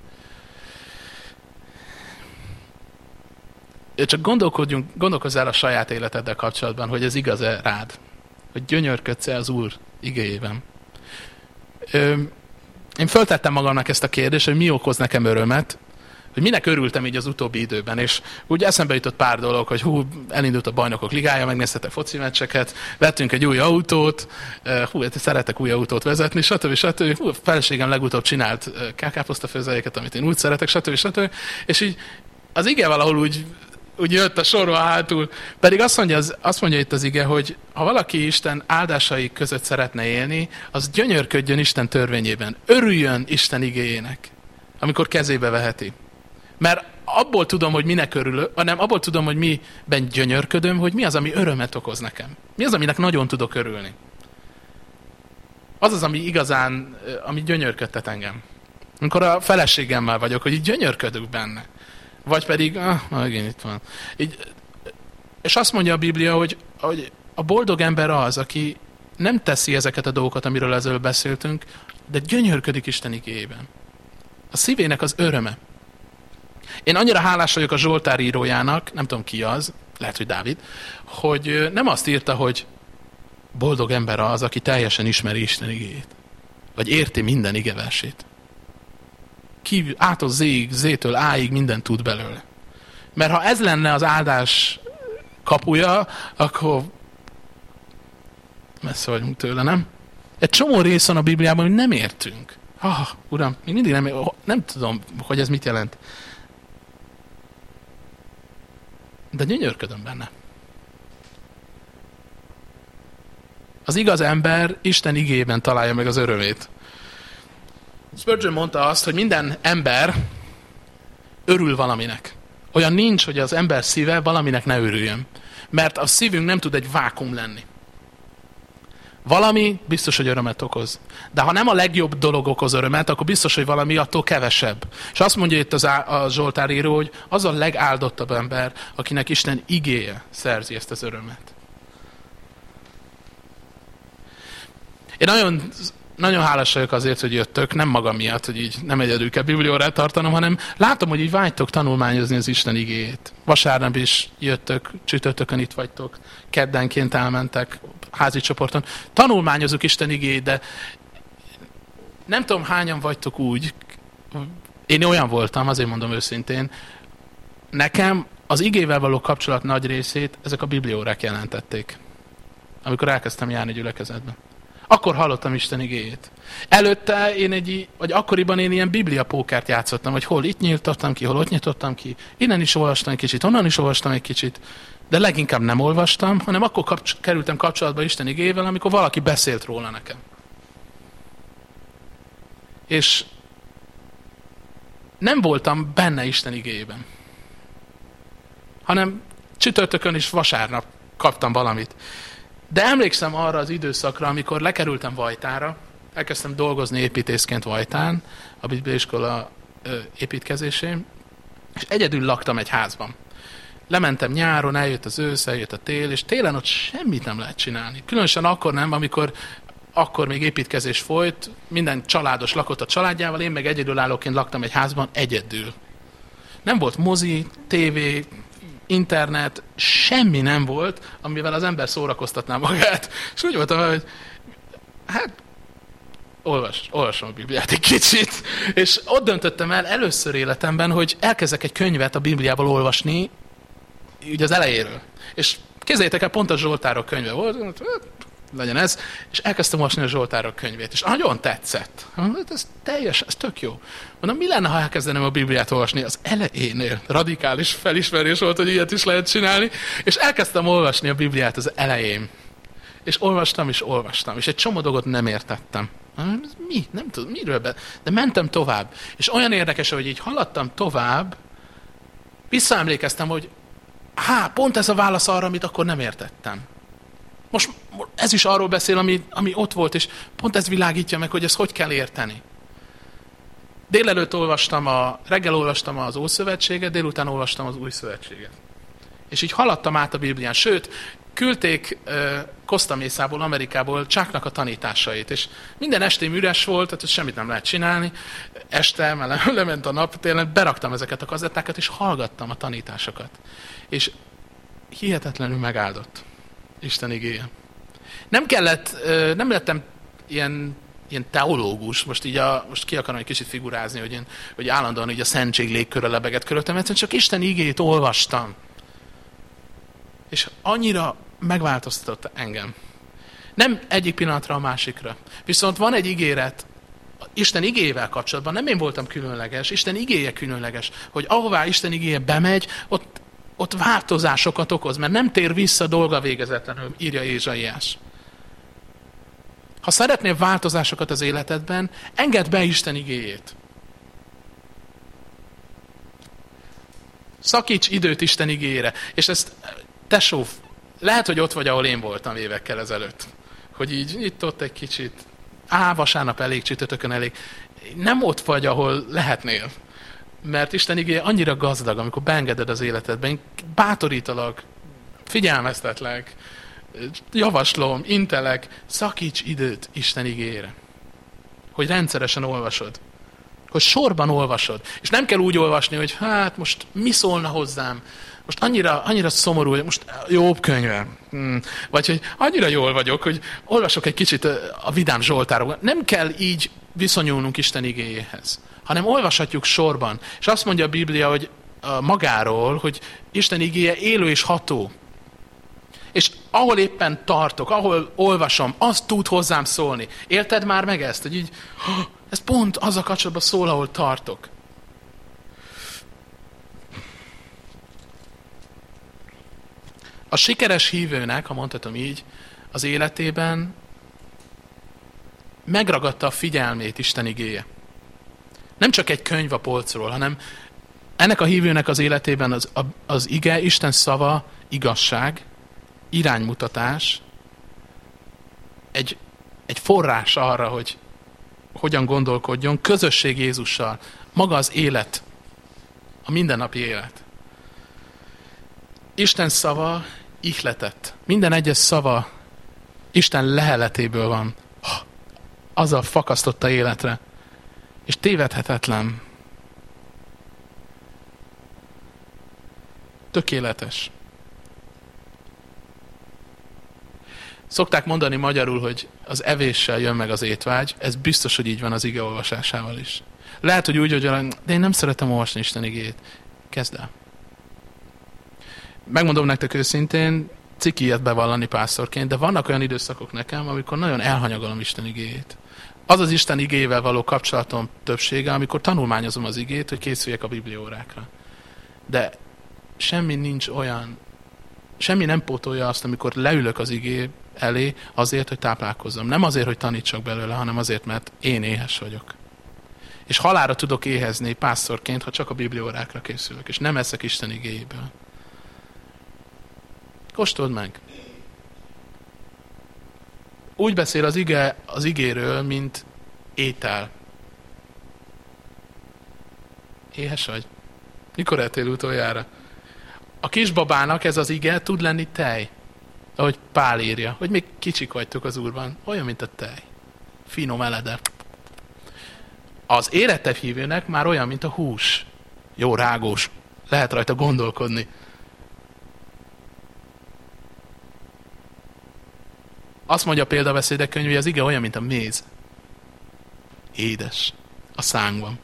Csak gondolkodjunk, gondolkozz el a saját életeddel kapcsolatban, hogy ez igaz-e rád. Hogy gyönyörködsz-e az Úr igéjében. Ö, én föltettem magamnak ezt a kérdést, hogy mi okoz nekem örömet, hogy minek örültem így az utóbbi időben, és úgy eszembe jutott pár dolog, hogy hú, elindult a Bajnokok Ligája, megnéztetek foci meccseket, vettünk egy új autót, hú, szeretek új autót vezetni, stb. stb. Hú, a feleségem legutóbb csinált káposztafőzeléket, amit én úgy szeretek, stb. stb. És így az ige valahol úgy úgy jött a sorba hátul. Pedig azt mondja, az, azt mondja itt az ige, hogy ha valaki Isten áldásai között szeretne élni, az gyönyörködjön Isten törvényében. Örüljön Isten igéjének, amikor kezébe veheti. Mert abból tudom, hogy minek örülök, hanem abból tudom, hogy miben gyönyörködöm, hogy mi az, ami örömet okoz nekem. Mi az, aminek nagyon tudok örülni. Az az, ami igazán, ami gyönyörködtet engem. Amikor a feleségemmel vagyok, hogy így gyönyörködök benne. Vagy pedig, ah, megint itt van. Így, és azt mondja a Biblia, hogy, hogy a boldog ember az, aki nem teszi ezeket a dolgokat, amiről ezzel beszéltünk, de gyönyörködik Isten igéjében. A szívének az öröme. Én annyira hálás vagyok a Zsoltár írójának, nem tudom ki az, lehet, hogy Dávid, hogy nem azt írta, hogy boldog ember az, aki teljesen ismeri Isten igéjét. Vagy érti minden igeversét. Kívül, ától zéig, zétől áig mindent tud belőle. Mert ha ez lenne az áldás kapuja, akkor messze vagyunk tőle, nem? Egy csomó rész van a Bibliában, hogy nem értünk. Ah, Uram, még mindig nem, nem tudom, hogy ez mit jelent. De gyönyörködöm benne. Az igaz ember Isten igéjében találja meg az örömét. Spurgeon mondta azt, hogy minden ember örül valaminek. Olyan nincs, hogy az ember szíve valaminek ne örüljön. Mert a szívünk nem tud egy vákum lenni. Valami biztos, hogy örömet okoz. De ha nem a legjobb dolog okoz örömet, akkor biztos, hogy valami attól kevesebb. És azt mondja itt az á, a Zsoltár író, hogy az a legáldottabb ember, akinek Isten igéje szerzi ezt az örömet. Én nagyon, nagyon hálás vagyok azért, hogy jöttök, nem magam miatt, hogy így nem egyedül kell bibliórát tartanom, hanem látom, hogy így vágytok tanulmányozni az Isten igéjét. Vasárnap is jöttök, csütörtökön itt vagytok, keddenként elmentek házi csoporton. Tanulmányozunk Isten igéjét, de nem tudom, hányan vagytok úgy, én olyan voltam, azért mondom őszintén, nekem az igével való kapcsolat nagy részét ezek a bibliórák jelentették, amikor elkezdtem járni gyülekezetbe. Akkor hallottam Isten igéjét. Előtte én egy, vagy akkoriban én ilyen bibliapókert játszottam, hogy hol itt nyitottam ki, hol ott nyitottam ki. Innen is olvastam egy kicsit, onnan is olvastam egy kicsit. De leginkább nem olvastam, hanem akkor kapcs- kerültem kapcsolatba Isten igéjével, amikor valaki beszélt róla nekem. És nem voltam benne Isten igéjében. Hanem csütörtökön és vasárnap kaptam valamit. De emlékszem arra az időszakra, amikor lekerültem Vajtára, elkezdtem dolgozni építészként Vajtán, a bibliaiskola építkezésén, és egyedül laktam egy házban. Lementem nyáron, eljött az ősz, eljött a tél, és télen ott semmit nem lehet csinálni. Különösen akkor nem, amikor akkor még építkezés folyt, minden családos lakott a családjával, én meg egyedülállóként laktam egy házban egyedül. Nem volt mozi, tévé, internet, semmi nem volt, amivel az ember szórakoztatná magát. És úgy voltam, hogy hát olvas, olvasom a Bibliát egy kicsit. És ott döntöttem el először életemben, hogy elkezdek egy könyvet a Bibliából olvasni, ugye az elejéről. És képzeljétek el, pont a Zsoltárok könyve volt, legyen ez, és elkezdtem olvasni a Zsoltárok könyvét, és nagyon tetszett. Ez teljes, ez tök jó. Mondom, mi lenne, ha elkezdenem a Bibliát olvasni az elejénél? Radikális felismerés volt, hogy ilyet is lehet csinálni, és elkezdtem olvasni a Bibliát az elején. És olvastam, és olvastam, és egy csomó dolgot nem értettem. Mi? Nem tudom, miről be? De mentem tovább. És olyan érdekes, hogy így haladtam tovább, visszaemlékeztem, hogy há, pont ez a válasz arra, amit akkor nem értettem. Most ez is arról beszél, ami, ami ott volt, és pont ez világítja meg, hogy ezt hogy kell érteni. Délelőtt olvastam, a, reggel olvastam az Ószövetséget, délután olvastam az Új Szövetséget. És így haladtam át a Biblián. Sőt, küldték uh, Costa Mesából, Amerikából Chucknak a tanításait, és minden estém üres volt, tehát semmit nem lehet csinálni. Este, mert lement a nap, tényleg beraktam ezeket a kazettákat, és hallgattam a tanításokat. És hihetetlenül megáldott Isten igéje. Nem kellett, nem lettem ilyen, ilyen teológus, most így a, most ki akarom egy kicsit figurázni, hogy, én, hogy állandóan így a szentség légkörre lebegett körülöttem, egyszerűen csak Isten igéjét olvastam. És annyira megváltoztatott engem. Nem egyik pillanatra a másikra. Viszont van egy ígéret, Isten igéjével kapcsolatban, nem én voltam különleges, Isten igéje különleges, hogy ahová Isten igéje bemegy, ott ott változásokat okoz, mert nem tér vissza dolga végezetlenül, írja Ézsaiás. Ha szeretnél változásokat az életedben, engedd be Isten igéjét. Szakíts időt Isten igéjére. És ezt, tesó, lehet, hogy ott vagy, ahol én voltam évekkel ezelőtt. Hogy így itt-ott egy kicsit, á, vasárnap elég, csütörtökön elég. Nem ott vagy, ahol lehetnél. Mert Isten igéje annyira gazdag, amikor beengeded az életedbe. Én bátorítalak, figyelmeztetlek, javaslom, intelek, szakíts időt Isten igéjére. Hogy rendszeresen olvasod. Hogy sorban olvasod. És nem kell úgy olvasni, hogy hát most mi szólna hozzám. Most annyira, annyira szomorú, hogy most jobb könyve. Hmm. Vagy hogy annyira jól vagyok, hogy olvasok egy kicsit a vidám zsoltárokat. Nem kell így viszonyulnunk Isten igéjéhez, hanem olvashatjuk sorban. És azt mondja a Biblia, hogy a magáról, hogy Isten igéje élő és ható. és ahol éppen tartok, ahol olvasom, az tud hozzám szólni. Élted már meg ezt, hogy így, ez pont az a kapcsolatban szól, ahol tartok. A sikeres hívőnek, ha mondhatom így, az életében megragadta a figyelmét Isten igéje. Nem csak egy könyv a polcról, hanem ennek a hívőnek az életében az, az ige, Isten szava, igazság, iránymutatás, egy, egy forrás arra, hogy hogyan gondolkodjon, közösség Jézussal, maga az élet, a mindennapi élet. Isten szava ihletett. Minden egyes szava Isten leheletéből van. Azzal fakasztotta életre. És tévedhetetlen. Tökéletes. Szokták mondani magyarul, hogy az evéssel jön meg az étvágy. Ez biztos, hogy így van az ige olvasásával is. Lehet, hogy úgy, hogy de én nem szeretem olvasni Isten igét. Kezd el. Megmondom nektek őszintén, ciki ilyet bevallani pásztorként, de vannak olyan időszakok nekem, amikor nagyon elhanyagolom Isten igéjét. Az az Isten igéjével való kapcsolatom többsége, amikor tanulmányozom az igét, hogy készüljek a bibliórákra. De semmi nincs olyan, semmi nem pótolja azt, amikor leülök az igé elé azért, hogy táplálkozzam. Nem azért, hogy tanítsak belőle, hanem azért, mert én éhes vagyok. És halálra tudok éhezni pásztorként, ha csak a bibliórákra készülök, és nem eszek Isten igéjéből. Kóstold meg! Úgy beszél az ige az igéről, mint étel. Éhes vagy? Mikor ettél utoljára? A kisbabának ez az ige tud lenni tej. Ahogy Pál írja, hogy még kicsik vagytok az Úrban, olyan, mint a tej. Finom elede. Az érettebb hívőnek már olyan, mint a hús. Jó rágós. Lehet rajta gondolkodni. Azt mondja a példabeszédek könyv, hogy az ige olyan, mint a méz. Édes. A szánkban.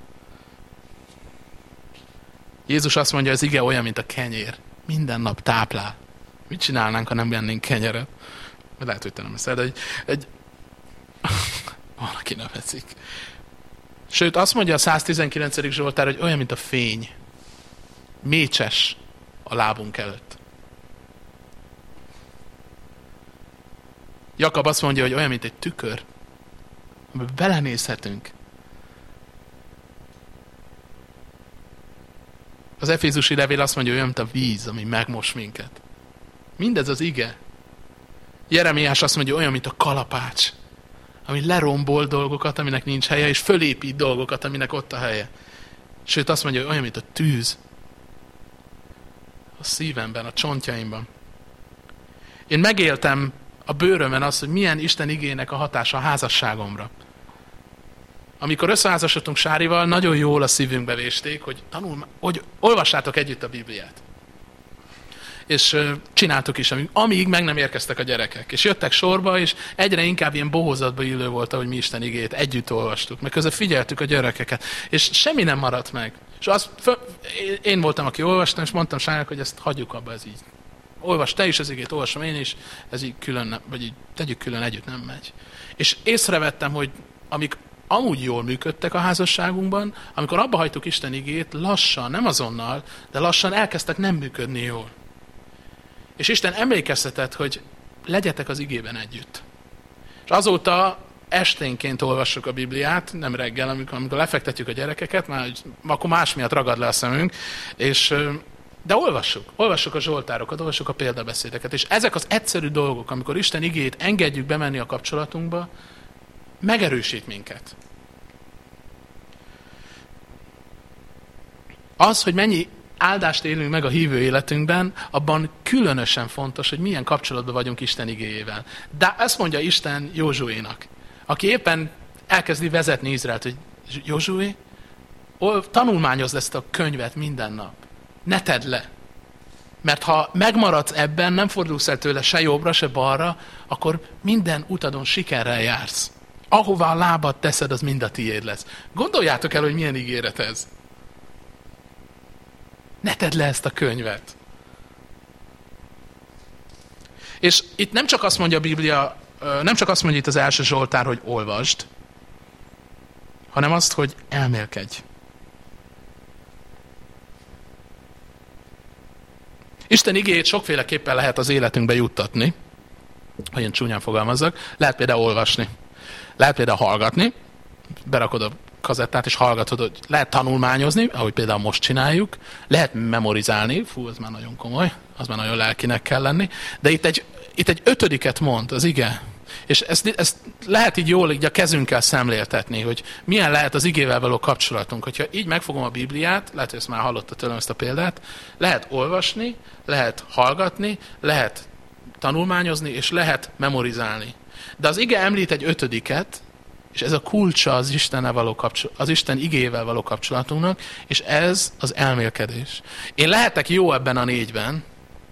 Jézus azt mondja, hogy az ige olyan, mint a kenyér. Minden nap táplál. Mit csinálnánk, ha nem ennénk kenyeret? Lehet, hogy te nem eszed, de egy... egy... Van, aki nem eszik. Sőt, azt mondja a száztizenkilencedik Zsoltár, hogy olyan, mint a fény. Mécses a lábunk előtt. Jakab azt mondja, hogy olyan, mint egy tükör, amiben belenézhetünk. Az Efézusi levél azt mondja, hogy olyan, mint a víz, ami megmos minket. Mindez az ige. Jeremiás azt mondja, olyan, mint a kalapács, ami lerombol dolgokat, aminek nincs helye, és fölépít dolgokat, aminek ott a helye. Sőt, azt mondja, hogy olyan, mint a tűz. A szívemben, a csontjaimban. Én megéltem a bőrömön azt, hogy milyen Isten igének a hatása a házasságomra. Amikor összeházasodtunk Sárival, nagyon jól a szívünkbe vésték, hogy, tanul, hogy olvassátok együtt a Bibliát. És uh, csináltuk is, amíg, amíg meg nem érkeztek a gyerekek. És jöttek sorba, és egyre inkább ilyen bohózatba illő volt, hogy mi Isten igét együtt olvastuk. Meg közben figyeltük a gyerekeket. És semmi nem maradt meg. És az, föl, én voltam, aki olvastam, és mondtam Sárinak, hogy ezt hagyjuk abba, ez így. Olvas te is az igét, olvasom én is, ez így külön, vagy így tegyük külön, együtt nem megy. És észrevettem, hogy amik amúgy jól működtek a házasságunkban, amikor abba hagytuk Isten igét, lassan, nem azonnal, de lassan elkezdtek nem működni jól. És Isten emlékeztetett, hogy legyetek az igében együtt. És azóta esténként olvassuk a Bibliát, nem reggel, amikor, amikor lefektetjük a gyerekeket, már, akkor más miatt ragad le a szemünk, és... De olvassuk, olvassuk a zsoltárokat, olvassuk a példabeszédeket, és ezek az egyszerű dolgok, amikor Isten igét engedjük bemenni a kapcsolatunkba, megerősít minket. Az, hogy mennyi áldást élünk meg a hívő életünkben, abban különösen fontos, hogy milyen kapcsolatban vagyunk Isten igéjével. De ezt mondja Isten Józsuénak, aki éppen elkezdi vezetni Izraelt, hogy Józsué, tanulmányozd ezt a könyvet minden nap. Ne tedd le. Mert ha megmaradsz ebben, nem fordulsz el tőle se jobbra, se balra, akkor minden utadon sikerrel jársz. Ahová a lábad teszed, az mind a tiéd lesz. Gondoljátok el, hogy milyen ígéret ez. Ne tedd le ezt a könyvet. És itt nem csak azt mondja a Biblia, nem csak azt mondja itt az első Zsoltár, hogy olvasd, hanem azt, hogy elmélkedj. Isten igéjét sokféleképpen lehet az életünkbe juttatni, ha én csúnyán fogalmazzak. Lehet például olvasni, lehet például hallgatni, berakod a kazettát és hallgatod, hogy lehet tanulmányozni, ahogy például most csináljuk, lehet memorizálni, fú, ez már nagyon komoly, az már nagyon lelkinek kell lenni, de itt egy, itt egy ötödiket mond, az ige. És ezt, ezt lehet így jól így a kezünkkel szemléltetni, hogy milyen lehet az igével való kapcsolatunk. Hogyha így megfogom a Bibliát, lehet, hogy ezt már hallotta tőlem ezt a példát, lehet olvasni, lehet hallgatni, lehet tanulmányozni, és lehet memorizálni. De az ige említ egy ötödiket, és ez a kulcsa az Istennel való kapcsol- az Isten igével való kapcsolatunknak, és ez az elmélkedés. Én lehetek jó ebben a négyben,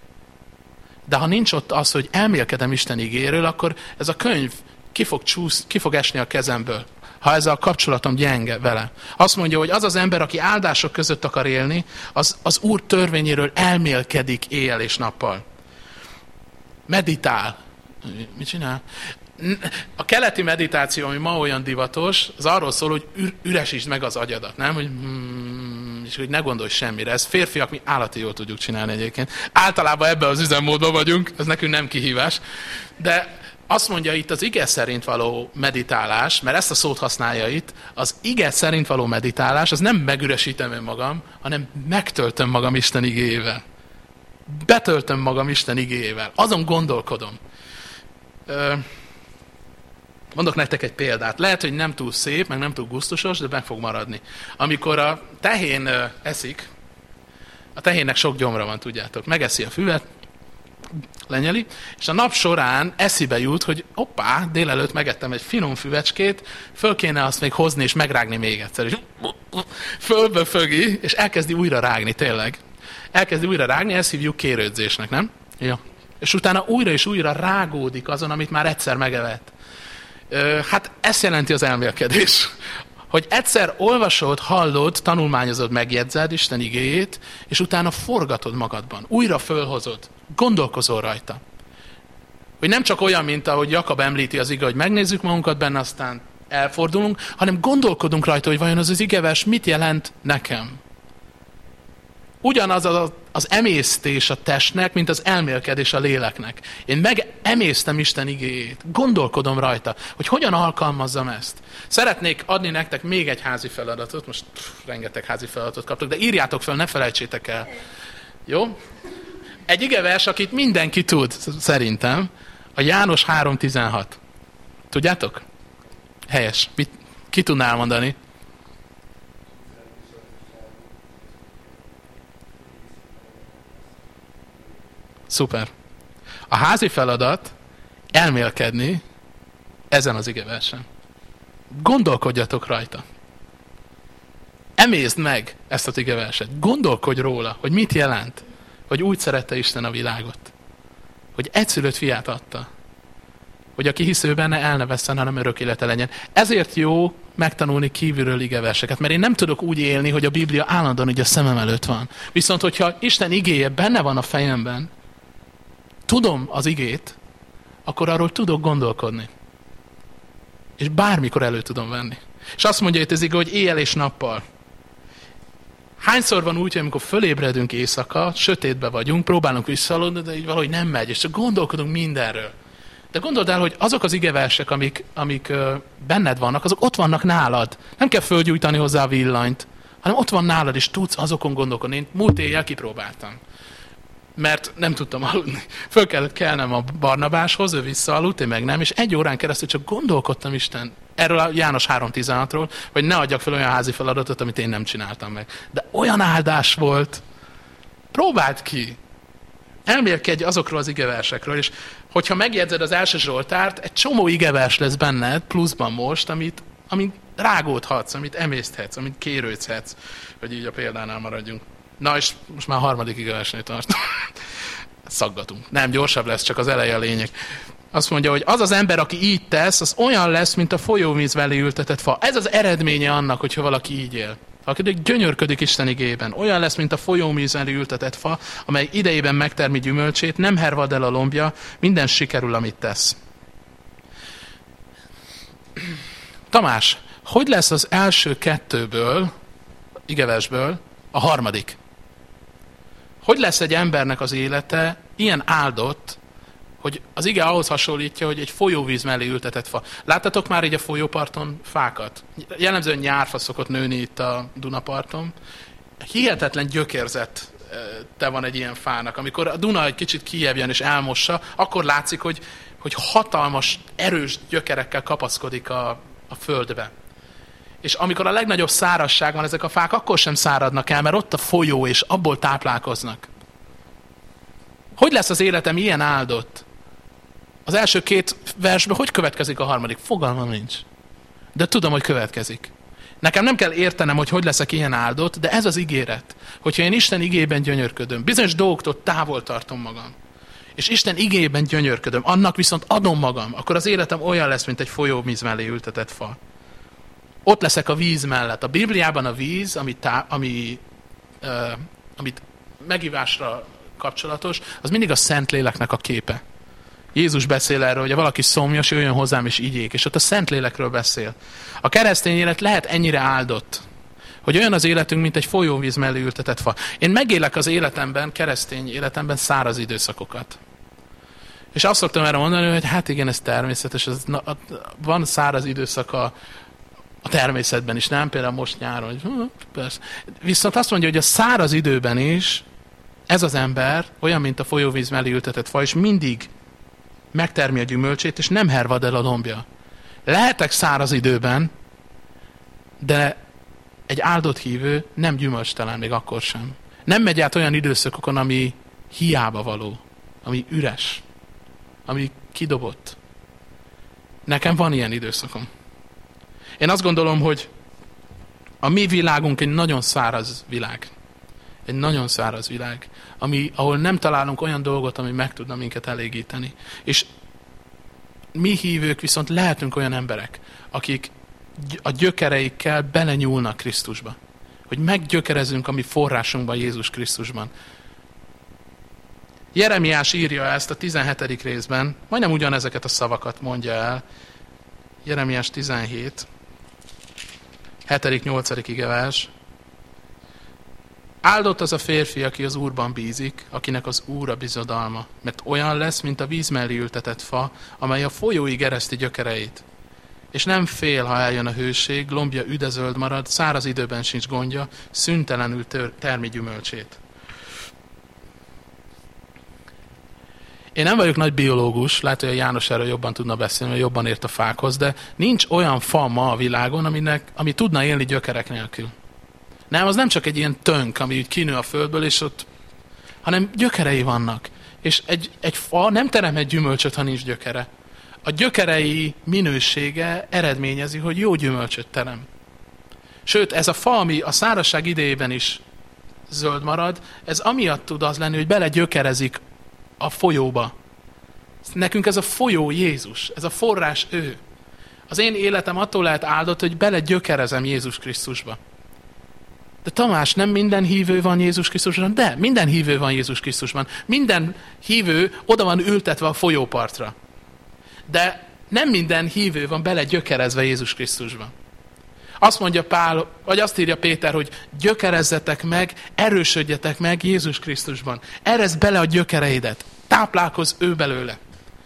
de ha nincs ott az, hogy elmélkedem Isten igéről, akkor ez a könyv ki fog, csúsz, ki fog esni a kezemből, ha ez a kapcsolatom gyenge vele. Azt mondja, hogy az az ember, aki áldások között akar élni, az, az Úr törvényéről elmélkedik éjjel és nappal. Meditál. Mit csinál? A keleti meditáció, ami ma olyan divatos, az arról szól, hogy ür- üresítsd meg az agyadat, nem? Hogy, hmm, és hogy ne gondolj semmire. Ez férfiak, mi állati jól tudjuk csinálni egyébként. Általában ebben az üzemmódban vagyunk, ez nekünk nem kihívás. De azt mondja itt az ige szerint való meditálás, mert ezt a szót használja itt, az ige szerint való meditálás, az nem megüresítem önmagam, hanem megtöltöm magam Isten igéjével. Betöltöm magam Isten igéjével. Azon gondolkodom. Ö, Mondok nektek egy példát. Lehet, hogy nem túl szép, meg nem túl gusztusos, de meg fog maradni. Amikor a tehén ö, eszik, a tehénnek sok gyomra van, tudjátok. Megeszi a füvet, lenyeli, és a nap során eszibe jut, hogy hoppá, délelőtt megettem egy finom füvecskét, föl kéne azt még hozni és megrágni még egyszer. És fölbefögi, és elkezdi újra rágni, tényleg. Elkezdi újra rágni, ezt hívjuk kérődzésnek, nem? Ja. És utána újra és újra rágódik azon, amit már egyszer megevett. Hát ezt jelenti az elmélkedés. Hogy egyszer olvasod, hallod, tanulmányozod, megjegyzed Isten igéjét, és utána forgatod magadban. Újra fölhozod. Gondolkozol rajta. Hogy nem csak olyan, mint ahogy Jakab említi az ige, hogy megnézzük magunkat benne, aztán elfordulunk, hanem gondolkodunk rajta, hogy vajon az az igevers mit jelent nekem. Ugyanaz az, az emésztés a testnek, mint az elmélkedés a léleknek. Én megemésztem Isten igéjét, gondolkodom rajta, hogy hogyan alkalmazzam ezt. Szeretnék adni nektek még egy házi feladatot, most pff, rengeteg házi feladatot kaptok, de írjátok fel, ne felejtsétek el. Jó? Egy igevers, akit mindenki tud, szerintem, a János három tizenhat. Tudjátok? Helyes. Mit, ki tudná elmondani? Szuper. A házi feladat elmélkedni ezen az igeversen. Gondolkodjatok rajta. Emészd meg ezt az igeverset. Gondolkodj róla, hogy mit jelent, hogy úgy szerette Isten a világot. Hogy egyszülött fiát adta. Hogy aki hisz ő benne, el ne vesszen, hanem örök élete legyen. Ezért jó megtanulni kívülről igeverseket, mert én nem tudok úgy élni, hogy a Biblia állandóan így a szemem előtt van. Viszont, hogyha Isten igéje benne van a fejemben, tudom az igét, akkor arról tudok gondolkodni. És bármikor elő tudom venni. És azt mondja itt az ige, hogy éjjel és nappal. Hányszor van úgy, hogy amikor fölébredünk éjszaka, sötétbe vagyunk, próbálunk visszaaludni, de így valahogy nem megy, és csak gondolkodunk mindenről. De gondold el, hogy azok az igeversek, amik, amik ö, benned vannak, azok ott vannak nálad. Nem kell fölgyújtani hozzá a villanyt, hanem ott van nálad, és tudsz azokon gondolkodni. Én múlt éjjel kipróbáltam. Mert nem tudtam aludni. Föl kellett kelnem a Barnabáshoz, ő visszaaludt, én meg nem, és egy órán keresztül csak gondolkodtam Isten erről a János három tizenhatról, hogy ne adjak fel olyan házi feladatot, amit én nem csináltam meg. De olyan áldás volt. Próbáld ki. Elmélkedj azokról az igeversekről, és hogyha megjegyzed az első Zsoltárt, egy csomó igevers lesz benned, pluszban most, amit, amit rágódhatsz, amit emészthetsz, amit kérődhetsz, hogy így a példánál maradjunk. Na, és most már a harmadik igeversnél tartom. Szaggatunk. Nem, gyorsabb lesz, csak az eleje a lényeg. Azt mondja, hogy az az ember, aki így tesz, az olyan lesz, mint a folyóvíz mellé ültetett fa. Ez az eredménye annak, hogyha valaki így él. aki gyönyörködik Isten igében. Olyan lesz, mint a folyóvízen ültetett fa, amely idejében megtermi gyümölcsét, nem hervad el a lombja, minden sikerül, amit tesz. Tamás, hogy lesz az első kettőből, igeversből a harmadik? Hogy lesz egy embernek az élete ilyen áldott, hogy az ige ahhoz hasonlítja, hogy egy folyóvíz mellé ültetett fa. Láttatok már így a folyóparton fákat? Jellemzően nyárfa szokott nőni itt a Dunaparton. Hihetetlen gyökérzet te van egy ilyen fának. Amikor a Duna egy kicsit kijjebb jön és elmossa, akkor látszik, hogy, hogy hatalmas, erős gyökerekkel kapaszkodik a, a földbe. És amikor a legnagyobb szárazság van, ezek a fák akkor sem száradnak el, mert ott a folyó, és abból táplálkoznak. Hogy lesz az életem ilyen áldott? Az első két versben hogy következik a harmadik? Fogalmam nincs. De tudom, hogy következik. Nekem nem kell értenem, hogy hogy leszek ilyen áldott, de ez az ígéret. Hogyha én Isten igében gyönyörködöm, bizonyos dolgoktól távol tartom magam, és Isten igében gyönyörködöm, annak viszont adom magam, akkor az életem olyan lesz, mint egy folyóvíz mellé ültetett fa. Ott leszek a víz mellett. A Bibliában a víz, ami, tá, ami, uh, amit megivásra kapcsolatos, az mindig a Szentléleknek a képe. Jézus beszél erről, hogy ha valaki szomjas, jöjjön hozzám és igyék, és ott a Szentlélekről beszél. A keresztény élet lehet ennyire áldott, hogy olyan az életünk, mint egy folyóvíz mellé ültetett fa. Én megélek az életemben, keresztény életemben száraz időszakokat. És azt szoktam erre mondani, hogy hát igen, ez természetes, ez, na, van száraz időszaka a természetben is, nem? Például most nyáron. Hogy, hm, persze. Viszont azt mondja, hogy a száraz időben is ez az ember olyan, mint a folyóvíz mellé ültetett fa, és mindig megtermi a gyümölcsét, és nem hervad el a lombja. Lehetek száraz időben, de egy áldott hívő nem gyümölcstelen, még akkor sem. Nem megy át olyan időszakokon, ami hiába való, ami üres, ami kidobott. Nekem van ilyen időszakom. Én azt gondolom, hogy a mi világunk egy nagyon száraz világ. Egy nagyon száraz világ, ami, ahol nem találunk olyan dolgot, ami meg tudna minket elégíteni. És mi hívők viszont lehetünk olyan emberek, akik a gyökereikkel belenyúlnak Krisztusba. Hogy meggyökerezünk a mi forrásunkban, Jézus Krisztusban. Jeremiás írja ezt a tizenhetedik részben, majdnem ugyanezeket a szavakat mondja el. Jeremiás tizenhét, hetedik nyolcadik igevers. Áldott az a férfi, aki az Úrban bízik, akinek az Úr a bizodalma, mert olyan lesz, mint a víz mellé ültetett fa, amely a folyóig ereszti gyökereit. És nem fél, ha eljön a hőség, lombja üdezöld marad, száraz időben sincs gondja, szüntelenül tör, termi gyümölcsét. Én nem vagyok nagy biológus, lehet, hogy a János erről jobban tudna beszélni, mert jobban ért a fákhoz, de nincs olyan fa ma a világon, aminek, ami tudna élni gyökerek nélkül. Nem, az nem csak egy ilyen tönk, ami úgy kinő a földből, és ott, hanem gyökerei vannak. És egy, egy fa nem terem egy gyümölcsöt, ha nincs gyökere. A gyökerei minősége eredményezi, hogy jó gyümölcsöt terem. Sőt, ez a fa, ami a szárazság idejében is zöld marad, ez amiatt tud az lenni, hogy belegyökerezik a folyóba. Nekünk ez a folyó Jézus, ez a forrás ő. Az én életem attól lehet áldott, hogy belegyökerezem Jézus Krisztusba. De Tamás, nem minden hívő van Jézus Krisztusban? De, minden hívő van Jézus Krisztusban. Minden hívő oda van ültetve a folyópartra. De nem minden hívő van belegyökerezve Jézus Krisztusban. Azt mondja Pál, vagy azt írja Péter, hogy gyökerezzetek meg, erősödjetek meg Jézus Krisztusban. Erezd bele a gyökereidet. Táplálkozz ő belőle.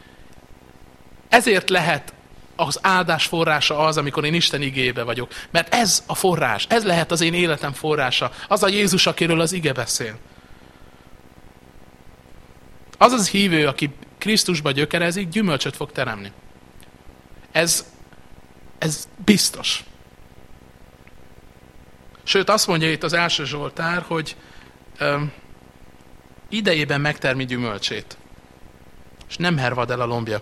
Ezért lehet az áldás forrása az, amikor én Isten igébe vagyok. Mert ez a forrás, ez lehet az én életem forrása. Az a Jézus, akiről az ige beszél. Az az hívő, aki Krisztusba gyökerezik, gyümölcsöt fog teremni. Ez, ez biztos. Sőt, azt mondja itt az első Zsoltár, hogy öm, idejében megtermi gyümölcsét, és nem hervad el a lombja.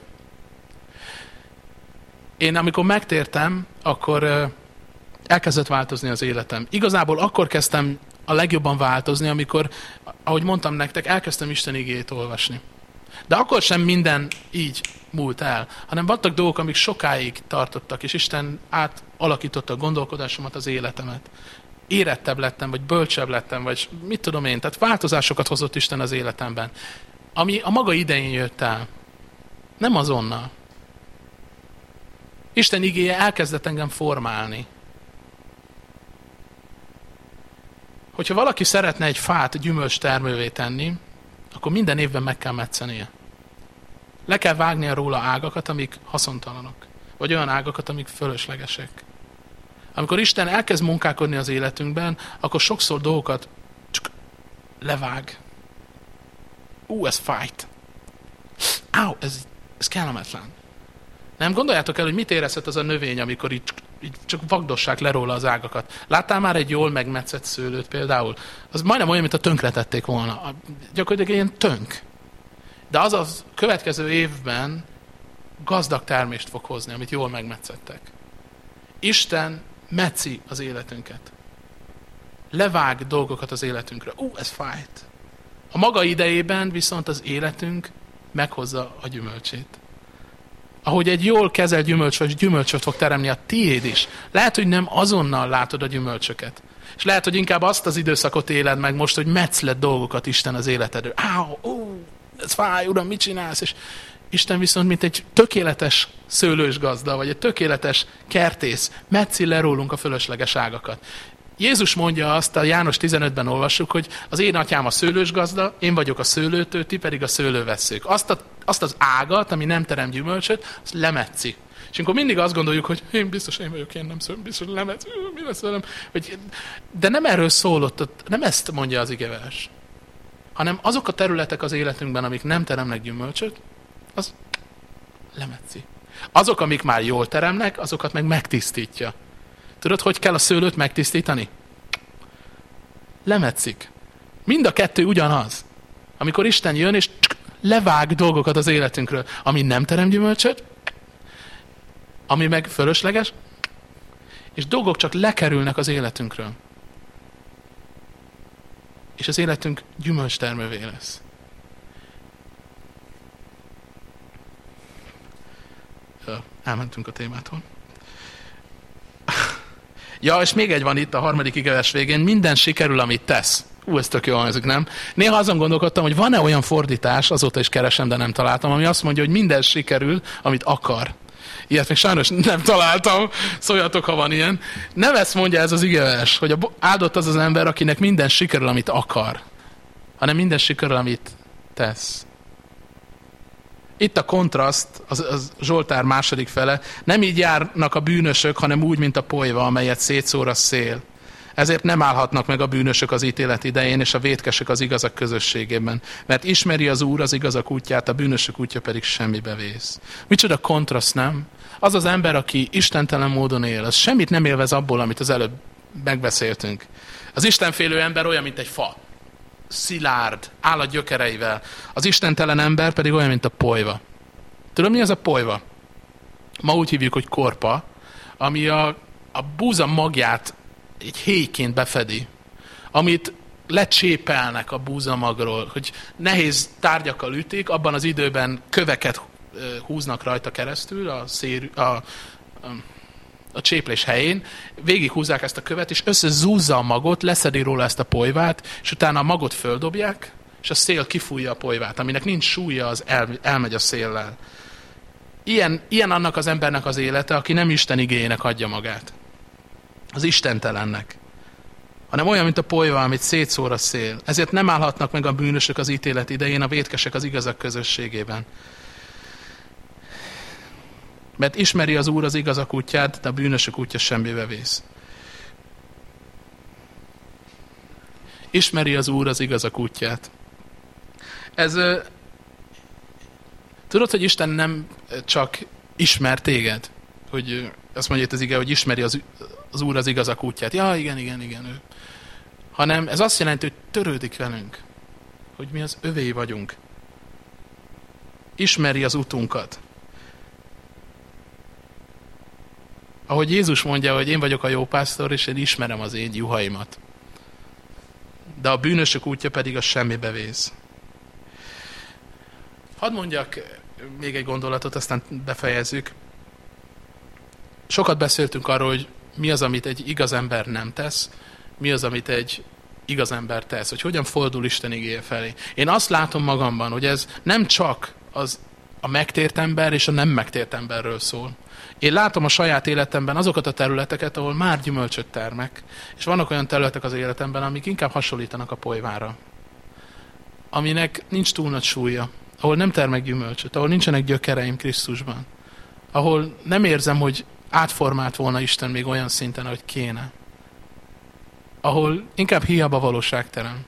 Én amikor megtértem, akkor ö, elkezdett változni az életem. Igazából akkor kezdtem a legjobban változni, amikor, ahogy mondtam nektek, elkezdtem Isten igéjét olvasni. De akkor sem minden így múlt el, hanem voltak dolgok, amik sokáig tartottak, és Isten átalakította a gondolkodásomat, az életemet. érettebb lettem, vagy bölcsebb lettem, vagy mit tudom én, tehát változásokat hozott Isten az életemben, ami a maga idején jött el. Nem azonnal. Isten igéje elkezdett engem formálni. Hogyha valaki szeretne egy fát gyümölcs termővé tenni, akkor minden évben meg kell metszenie. Le kell vágnia róla ágakat, amik haszontalanok. Vagy olyan ágakat, amik fölöslegesek. Amikor Isten elkezd munkálkodni az életünkben, akkor sokszor dolgokat csak levág. Ú, ez fájt. Áú, ez, ez kellemetlen. Nem gondoljátok el, hogy mit érezhet az a növény, amikor így, így csak vagdossák le róla az ágakat. Láttál már egy jól megmetszett szőlőt például? Az majdnem olyan, mint a tönkretették volna. Gyakorlatilag ilyen tönk. De az a következő évben gazdag termést fog hozni, amit jól megmetszettek. Isten metszi az életünket. Levág dolgokat az életünkre. Ú, ez fájt. A maga idejében viszont az életünk meghozza a gyümölcsét. Ahogy egy jól kezelt gyümölcs, vagy gyümölcsöt fog teremni a tiéd is. Lehet, hogy nem azonnal látod a gyümölcsöket. És lehet, hogy inkább azt az időszakot éled meg most, hogy metszlet dolgokat Isten az életedről. Áú, ú, ez fáj, Uram, mit csinálsz? És Isten viszont, mint egy tökéletes szőlős gazda, vagy egy tökéletes kertész, metszi le rólunk a fölösleges ágakat. Jézus mondja azt, a János tizenötben olvassuk, hogy az én atyám a szőlős gazda, én vagyok a szőlőtő, ti pedig a szőlővesszők. Azt, a, azt az ágat, ami nem terem gyümölcsöt, azt lemetszi. És akkor mindig azt gondoljuk, hogy én biztos én vagyok, én nem szőlőm, biztos lemetsz, mi lesz velem? De nem erről szólott, nem ezt mondja az igevers, hanem azok a területek az életünkben, amik nem teremnek gyümölcsöt, az lemetszi. Azok, amik már jól teremnek, azokat meg megtisztítja. Tudod, hogy kell a szőlőt megtisztítani? Lemetszik. Mind a kettő ugyanaz. Amikor Isten jön, és levág dolgokat az életünkről, ami nem terem gyümölcsöt, ami meg fölösleges, és dolgok csak lekerülnek az életünkről. És az életünk gyümölcstermővé lesz. Elmentünk a témától. Ja, és még egy van itt a harmadik igevers végén, minden sikerül, amit tesz. Ú, ez tök jól hangzik, nem? Néha azon gondolkodtam, hogy van-e olyan fordítás, azóta is keresem, de nem találtam, ami azt mondja, hogy minden sikerül, amit akar. Ilyet még sajnos nem találtam, szóljatok, ha van ilyen. Nem ezt mondja ez az igevers, hogy áldott az az ember, akinek minden sikerül, amit akar, hanem minden sikerül, amit tesz. Itt a kontraszt, az, az Zsoltár második fele, nem így járnak a bűnösök, hanem úgy, mint a polyva, amelyet szétszór a szél. Ezért nem állhatnak meg a bűnösök az ítélet idején, és a vétkesek az igazak közösségében. Mert ismeri az Úr az igazak útját, a bűnösök útja pedig semmibe vész. Micsoda kontraszt, nem? Az az ember, aki istentelen módon él, az semmit nem élvez abból, amit az előbb megbeszéltünk. Az istenfélő ember olyan, mint egy fa. Szilárd, áll a gyökereivel. Az istentelen ember pedig olyan, mint a polyva. Tudod, mi az a polyva? Ma úgy hívjuk, hogy korpa, ami a, a búza magját egy héjként befedi, amit lecsépelnek a búzamagról, hogy nehéz tárgyakkal ütik, abban az időben köveket húznak rajta keresztül a, szér, a, a, a cséplés helyén, végighúzzák ezt a követ, és összezúzza a magot, leszedi róla ezt a polyvát, és utána a magot földobják, és a szél kifújja a polyvát, aminek nincs súlya, az el, elmegy a széllel. Ilyen, ilyen annak az embernek az élete, aki nem Isten igéjének adja magát. Az istentelennek. Hanem olyan, mint a polyva, amit szétszór a szél. Ezért nem állhatnak meg a bűnösök az ítélet idején, a vétkesek az igazak közösségében. Mert ismeri az Úr az igazak útját, de a bűnösök útja semmibe vész. Ismeri az Úr az igazak útját. Ez... Tudod, hogy Isten nem csak ismer téged, hogy azt mondja itt az ige, hogy ismeri az, az Úr az igazak útját. Ja, igen, igen, igen, ő. Hanem ez azt jelenti, hogy törődik velünk, hogy mi az övéi vagyunk. Ismeri az utunkat. Ahogy Jézus mondja, hogy én vagyok a jó pásztor, és én ismerem az én juhaimat. De a bűnösök útja pedig a semmibe vész. Hadd mondjak még egy gondolatot, aztán befejezzük. Sokat beszéltünk arról, hogy mi az, amit egy igaz ember nem tesz, mi az, amit egy igaz ember tesz, hogy hogyan fordul Isten igéje felé. Én azt látom magamban, hogy ez nem csak az a megtért ember és a nem megtért emberről szól. Én látom a saját életemben azokat a területeket, ahol már gyümölcsöt termek, és vannak olyan területek az életemben, amik inkább hasonlítanak a polyvára, aminek nincs túl nagy súlya, ahol nem termek gyümölcsöt, ahol nincsenek gyökereim Krisztusban, ahol nem érzem, hogy átformált volna Isten még olyan szinten, ahogy kéne, ahol inkább hiába valóságterem.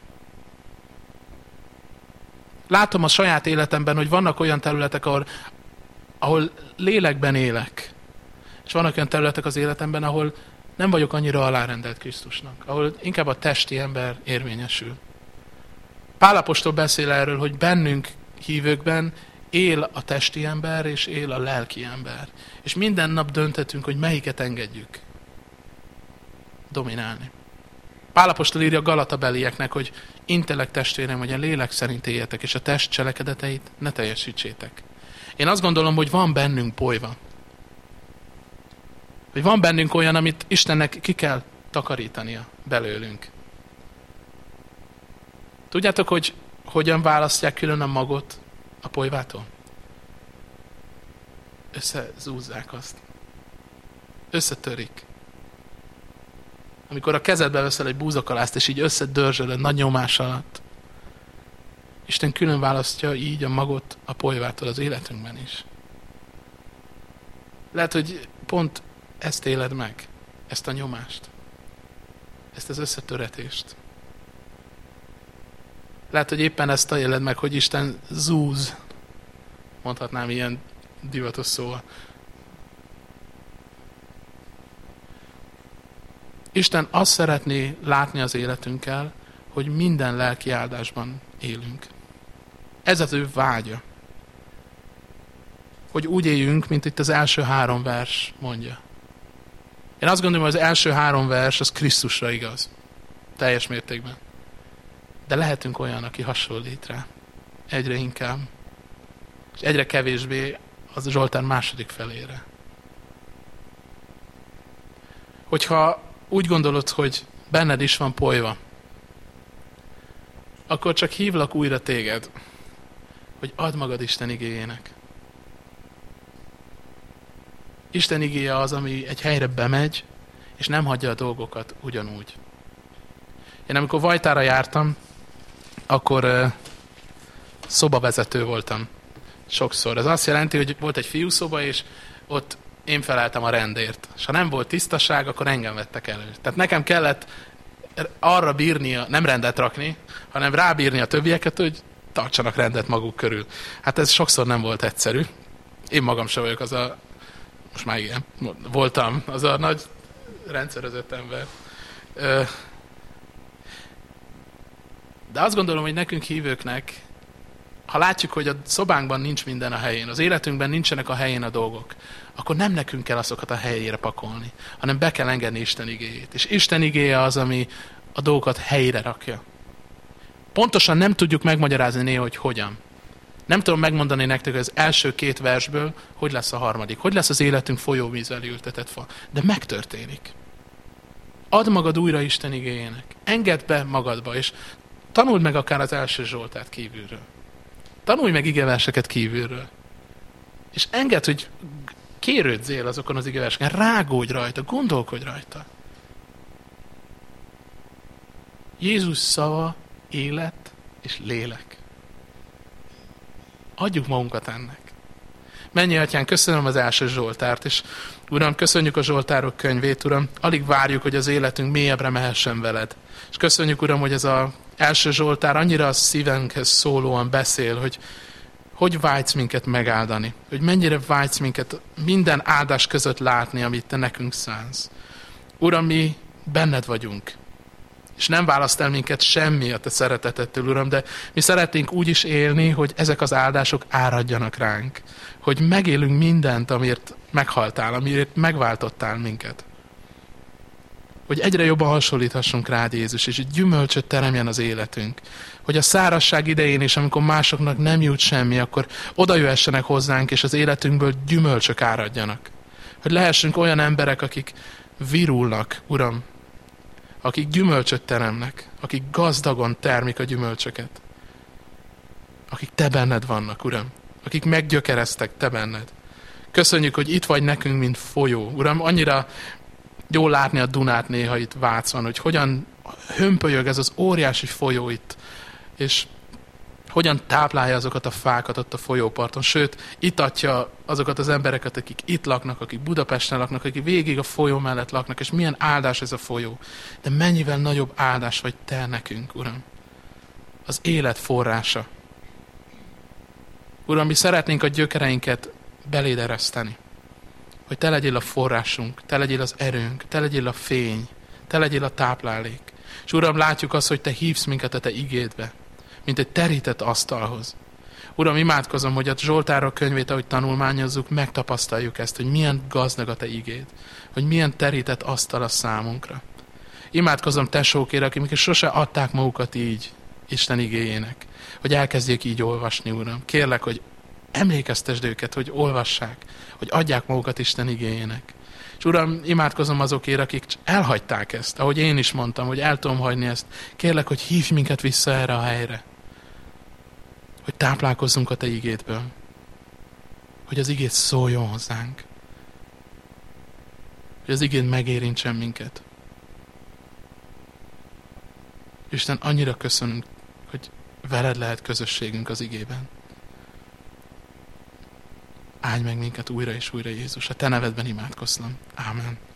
Látom a saját életemben, hogy vannak olyan területek, ahol, ahol lélekben élek, és vannak olyan területek az életemben, ahol nem vagyok annyira alárendelt Krisztusnak, ahol inkább a testi ember érvényesül. Pál apostol beszél erről, hogy bennünk hívőkben él a testi ember, és él a lelki ember. És minden nap döntetünk, hogy melyiket engedjük dominálni. Pál apostol írja a galatabelieknek, hogy intellekt testvérem, hogy a lélek szerint éljetek, és a test cselekedeteit ne teljesítsétek. Én azt gondolom, hogy van bennünk polyva. Hogy van bennünk olyan, amit Istennek ki kell takarítania belőlünk. Tudjátok, hogy hogyan választják külön a magot a polyvától? Összezúzzák azt. Összetörik. Amikor a kezedbe veszel egy búzakalászt, és így összedörzsölöd nagy nyomás alatt, Isten külön választja így a magot a polyvától az életünkben is. Lehet, hogy pont ezt éled meg, ezt a nyomást, ezt az összetöretést. Lehet, hogy éppen ezt éled meg, hogy Isten zúz, mondhatnám ilyen divatos szóval. Isten azt szeretné látni az életünkkel, hogy minden lelki áldásban élünk. Ez az ő vágya. Hogy úgy éljünk, mint itt az első három vers mondja. Én azt gondolom, hogy az első három vers az Krisztusra igaz. Teljes mértékben. De lehetünk olyan, aki hasonlít rá. Egyre inkább. És egyre kevésbé az Zsoltár második felére. Hogyha úgy gondolod, hogy benned is van polyva, akkor csak hívlak újra téged, hogy add magad Isten igéjének. Isten igéje az, ami egy helyre bemegy, és nem hagyja a dolgokat ugyanúgy. Én amikor Vajtára jártam, akkor uh, szobavezető voltam sokszor. Ez azt jelenti, hogy volt egy fiúszoba, és ott én feleltem a rendért. És ha nem volt tisztaság, akkor engem vettek elő. Tehát nekem kellett arra bírnia, nem rendet rakni, hanem rábírni a többieket, hogy tartsanak rendet maguk körül. Hát ez sokszor nem volt egyszerű. Én magam sem vagyok az a, most már igen, voltam az a nagy rendszerezett ember. De azt gondolom, hogy nekünk hívőknek, ha látjuk, hogy a szobánkban nincs minden a helyén, az életünkben nincsenek a helyén a dolgok, akkor nem nekünk kell azokat a helyére pakolni, hanem be kell engedni Isten igéjét. És Isten igéje az, ami a dolgokat helyére rakja. Pontosan nem tudjuk megmagyarázni néha, hogy hogyan. Nem tudom megmondani nektek, hogy az első két versből hogy lesz a harmadik. Hogy lesz az életünk folyóvízzel ültetett fa. De megtörténik. Add magad újra Isten igéjének. Engedd be magadba, és tanuld meg akár az első Zsoltárt kívülről. Tanulj meg igeverseket kívülről. És engedd, hogy kérődzél azokon az igeverseken. Rágódj rajta, gondolkodj rajta. Jézus szava élet és lélek. Adjuk magunkat ennek. Mennyi Atyán, köszönöm az első Zsoltárt, és Uram, köszönjük a Zsoltárok könyvét, Uram, alig várjuk, hogy az életünk mélyebbre mehessen veled. És köszönjük, Uram, hogy ez az első Zsoltár annyira a szívenkhez szólóan beszél, hogy hogy vágysz minket megáldani, hogy mennyire vágysz minket minden áldás között látni, amit te nekünk szánsz. Uram, mi benned vagyunk, és nem választ el minket semmi a te szeretetettől, Uram, de mi szeretnénk úgy is élni, hogy ezek az áldások áradjanak ránk, hogy megélünk mindent, amiért meghaltál, amiért megváltottál minket. Hogy egyre jobban hasonlíthassunk rád, Jézus, és gyümölcsöt teremjen az életünk. Hogy a szárazság idején is, amikor másoknak nem jut semmi, akkor oda jöhessenek hozzánk, és az életünkből gyümölcsök áradjanak. Hogy lehessünk olyan emberek, akik virulnak, Uram, akik gyümölcsöt teremnek, akik gazdagon termik a gyümölcsöket, akik te benned vannak, Uram, akik meggyökereztek te benned. Köszönjük, hogy itt vagy nekünk, mint folyó. Uram, annyira jó látni a Dunát néha itt Vácon, hogy hogyan hömpölyög ez az óriási folyó itt, és hogyan táplálja azokat a fákat ott a folyóparton, sőt, itatja azokat az embereket, akik itt laknak, akik Budapesten laknak, akik végig a folyó mellett laknak, és milyen áldás ez a folyó. De mennyivel nagyobb áldás vagy te nekünk, Uram. Az élet forrása. Uram, mi szeretnénk a gyökereinket beléd ereszteni. Hogy te legyél a forrásunk, te legyél az erőnk, te legyél a fény, te legyél a táplálék. És Uram, látjuk azt, hogy te hívsz minket a te igédbe, mint egy terített asztalhoz. Uram, imádkozom, hogy a Zsoltárok könyvét, ahogy tanulmányozzuk, megtapasztaljuk ezt, hogy milyen gazdag a te igéd, hogy milyen terített asztal a számunkra. Imádkozom tesókére, akik sose adták magukat így Isten igéjének, hogy elkezdjék így olvasni, Uram. Kérlek, hogy emlékeztesd őket, hogy olvassák, hogy adják magukat Isten igéjének. És Uram, imádkozom azokért, akik elhagyták ezt, ahogy én is mondtam, hogy el tudom hagyni ezt. Kérlek, hogy hívj minket vissza erre a helyre. Hogy táplálkozzunk a te igédből. Hogy az igéd szóljon hozzánk. Hogy az igéd megérintsen minket. Isten, annyira köszönünk, hogy veled lehet közösségünk az igében. Áldj meg minket újra és újra, Jézus. A te nevedben imádkoztam. Ámen.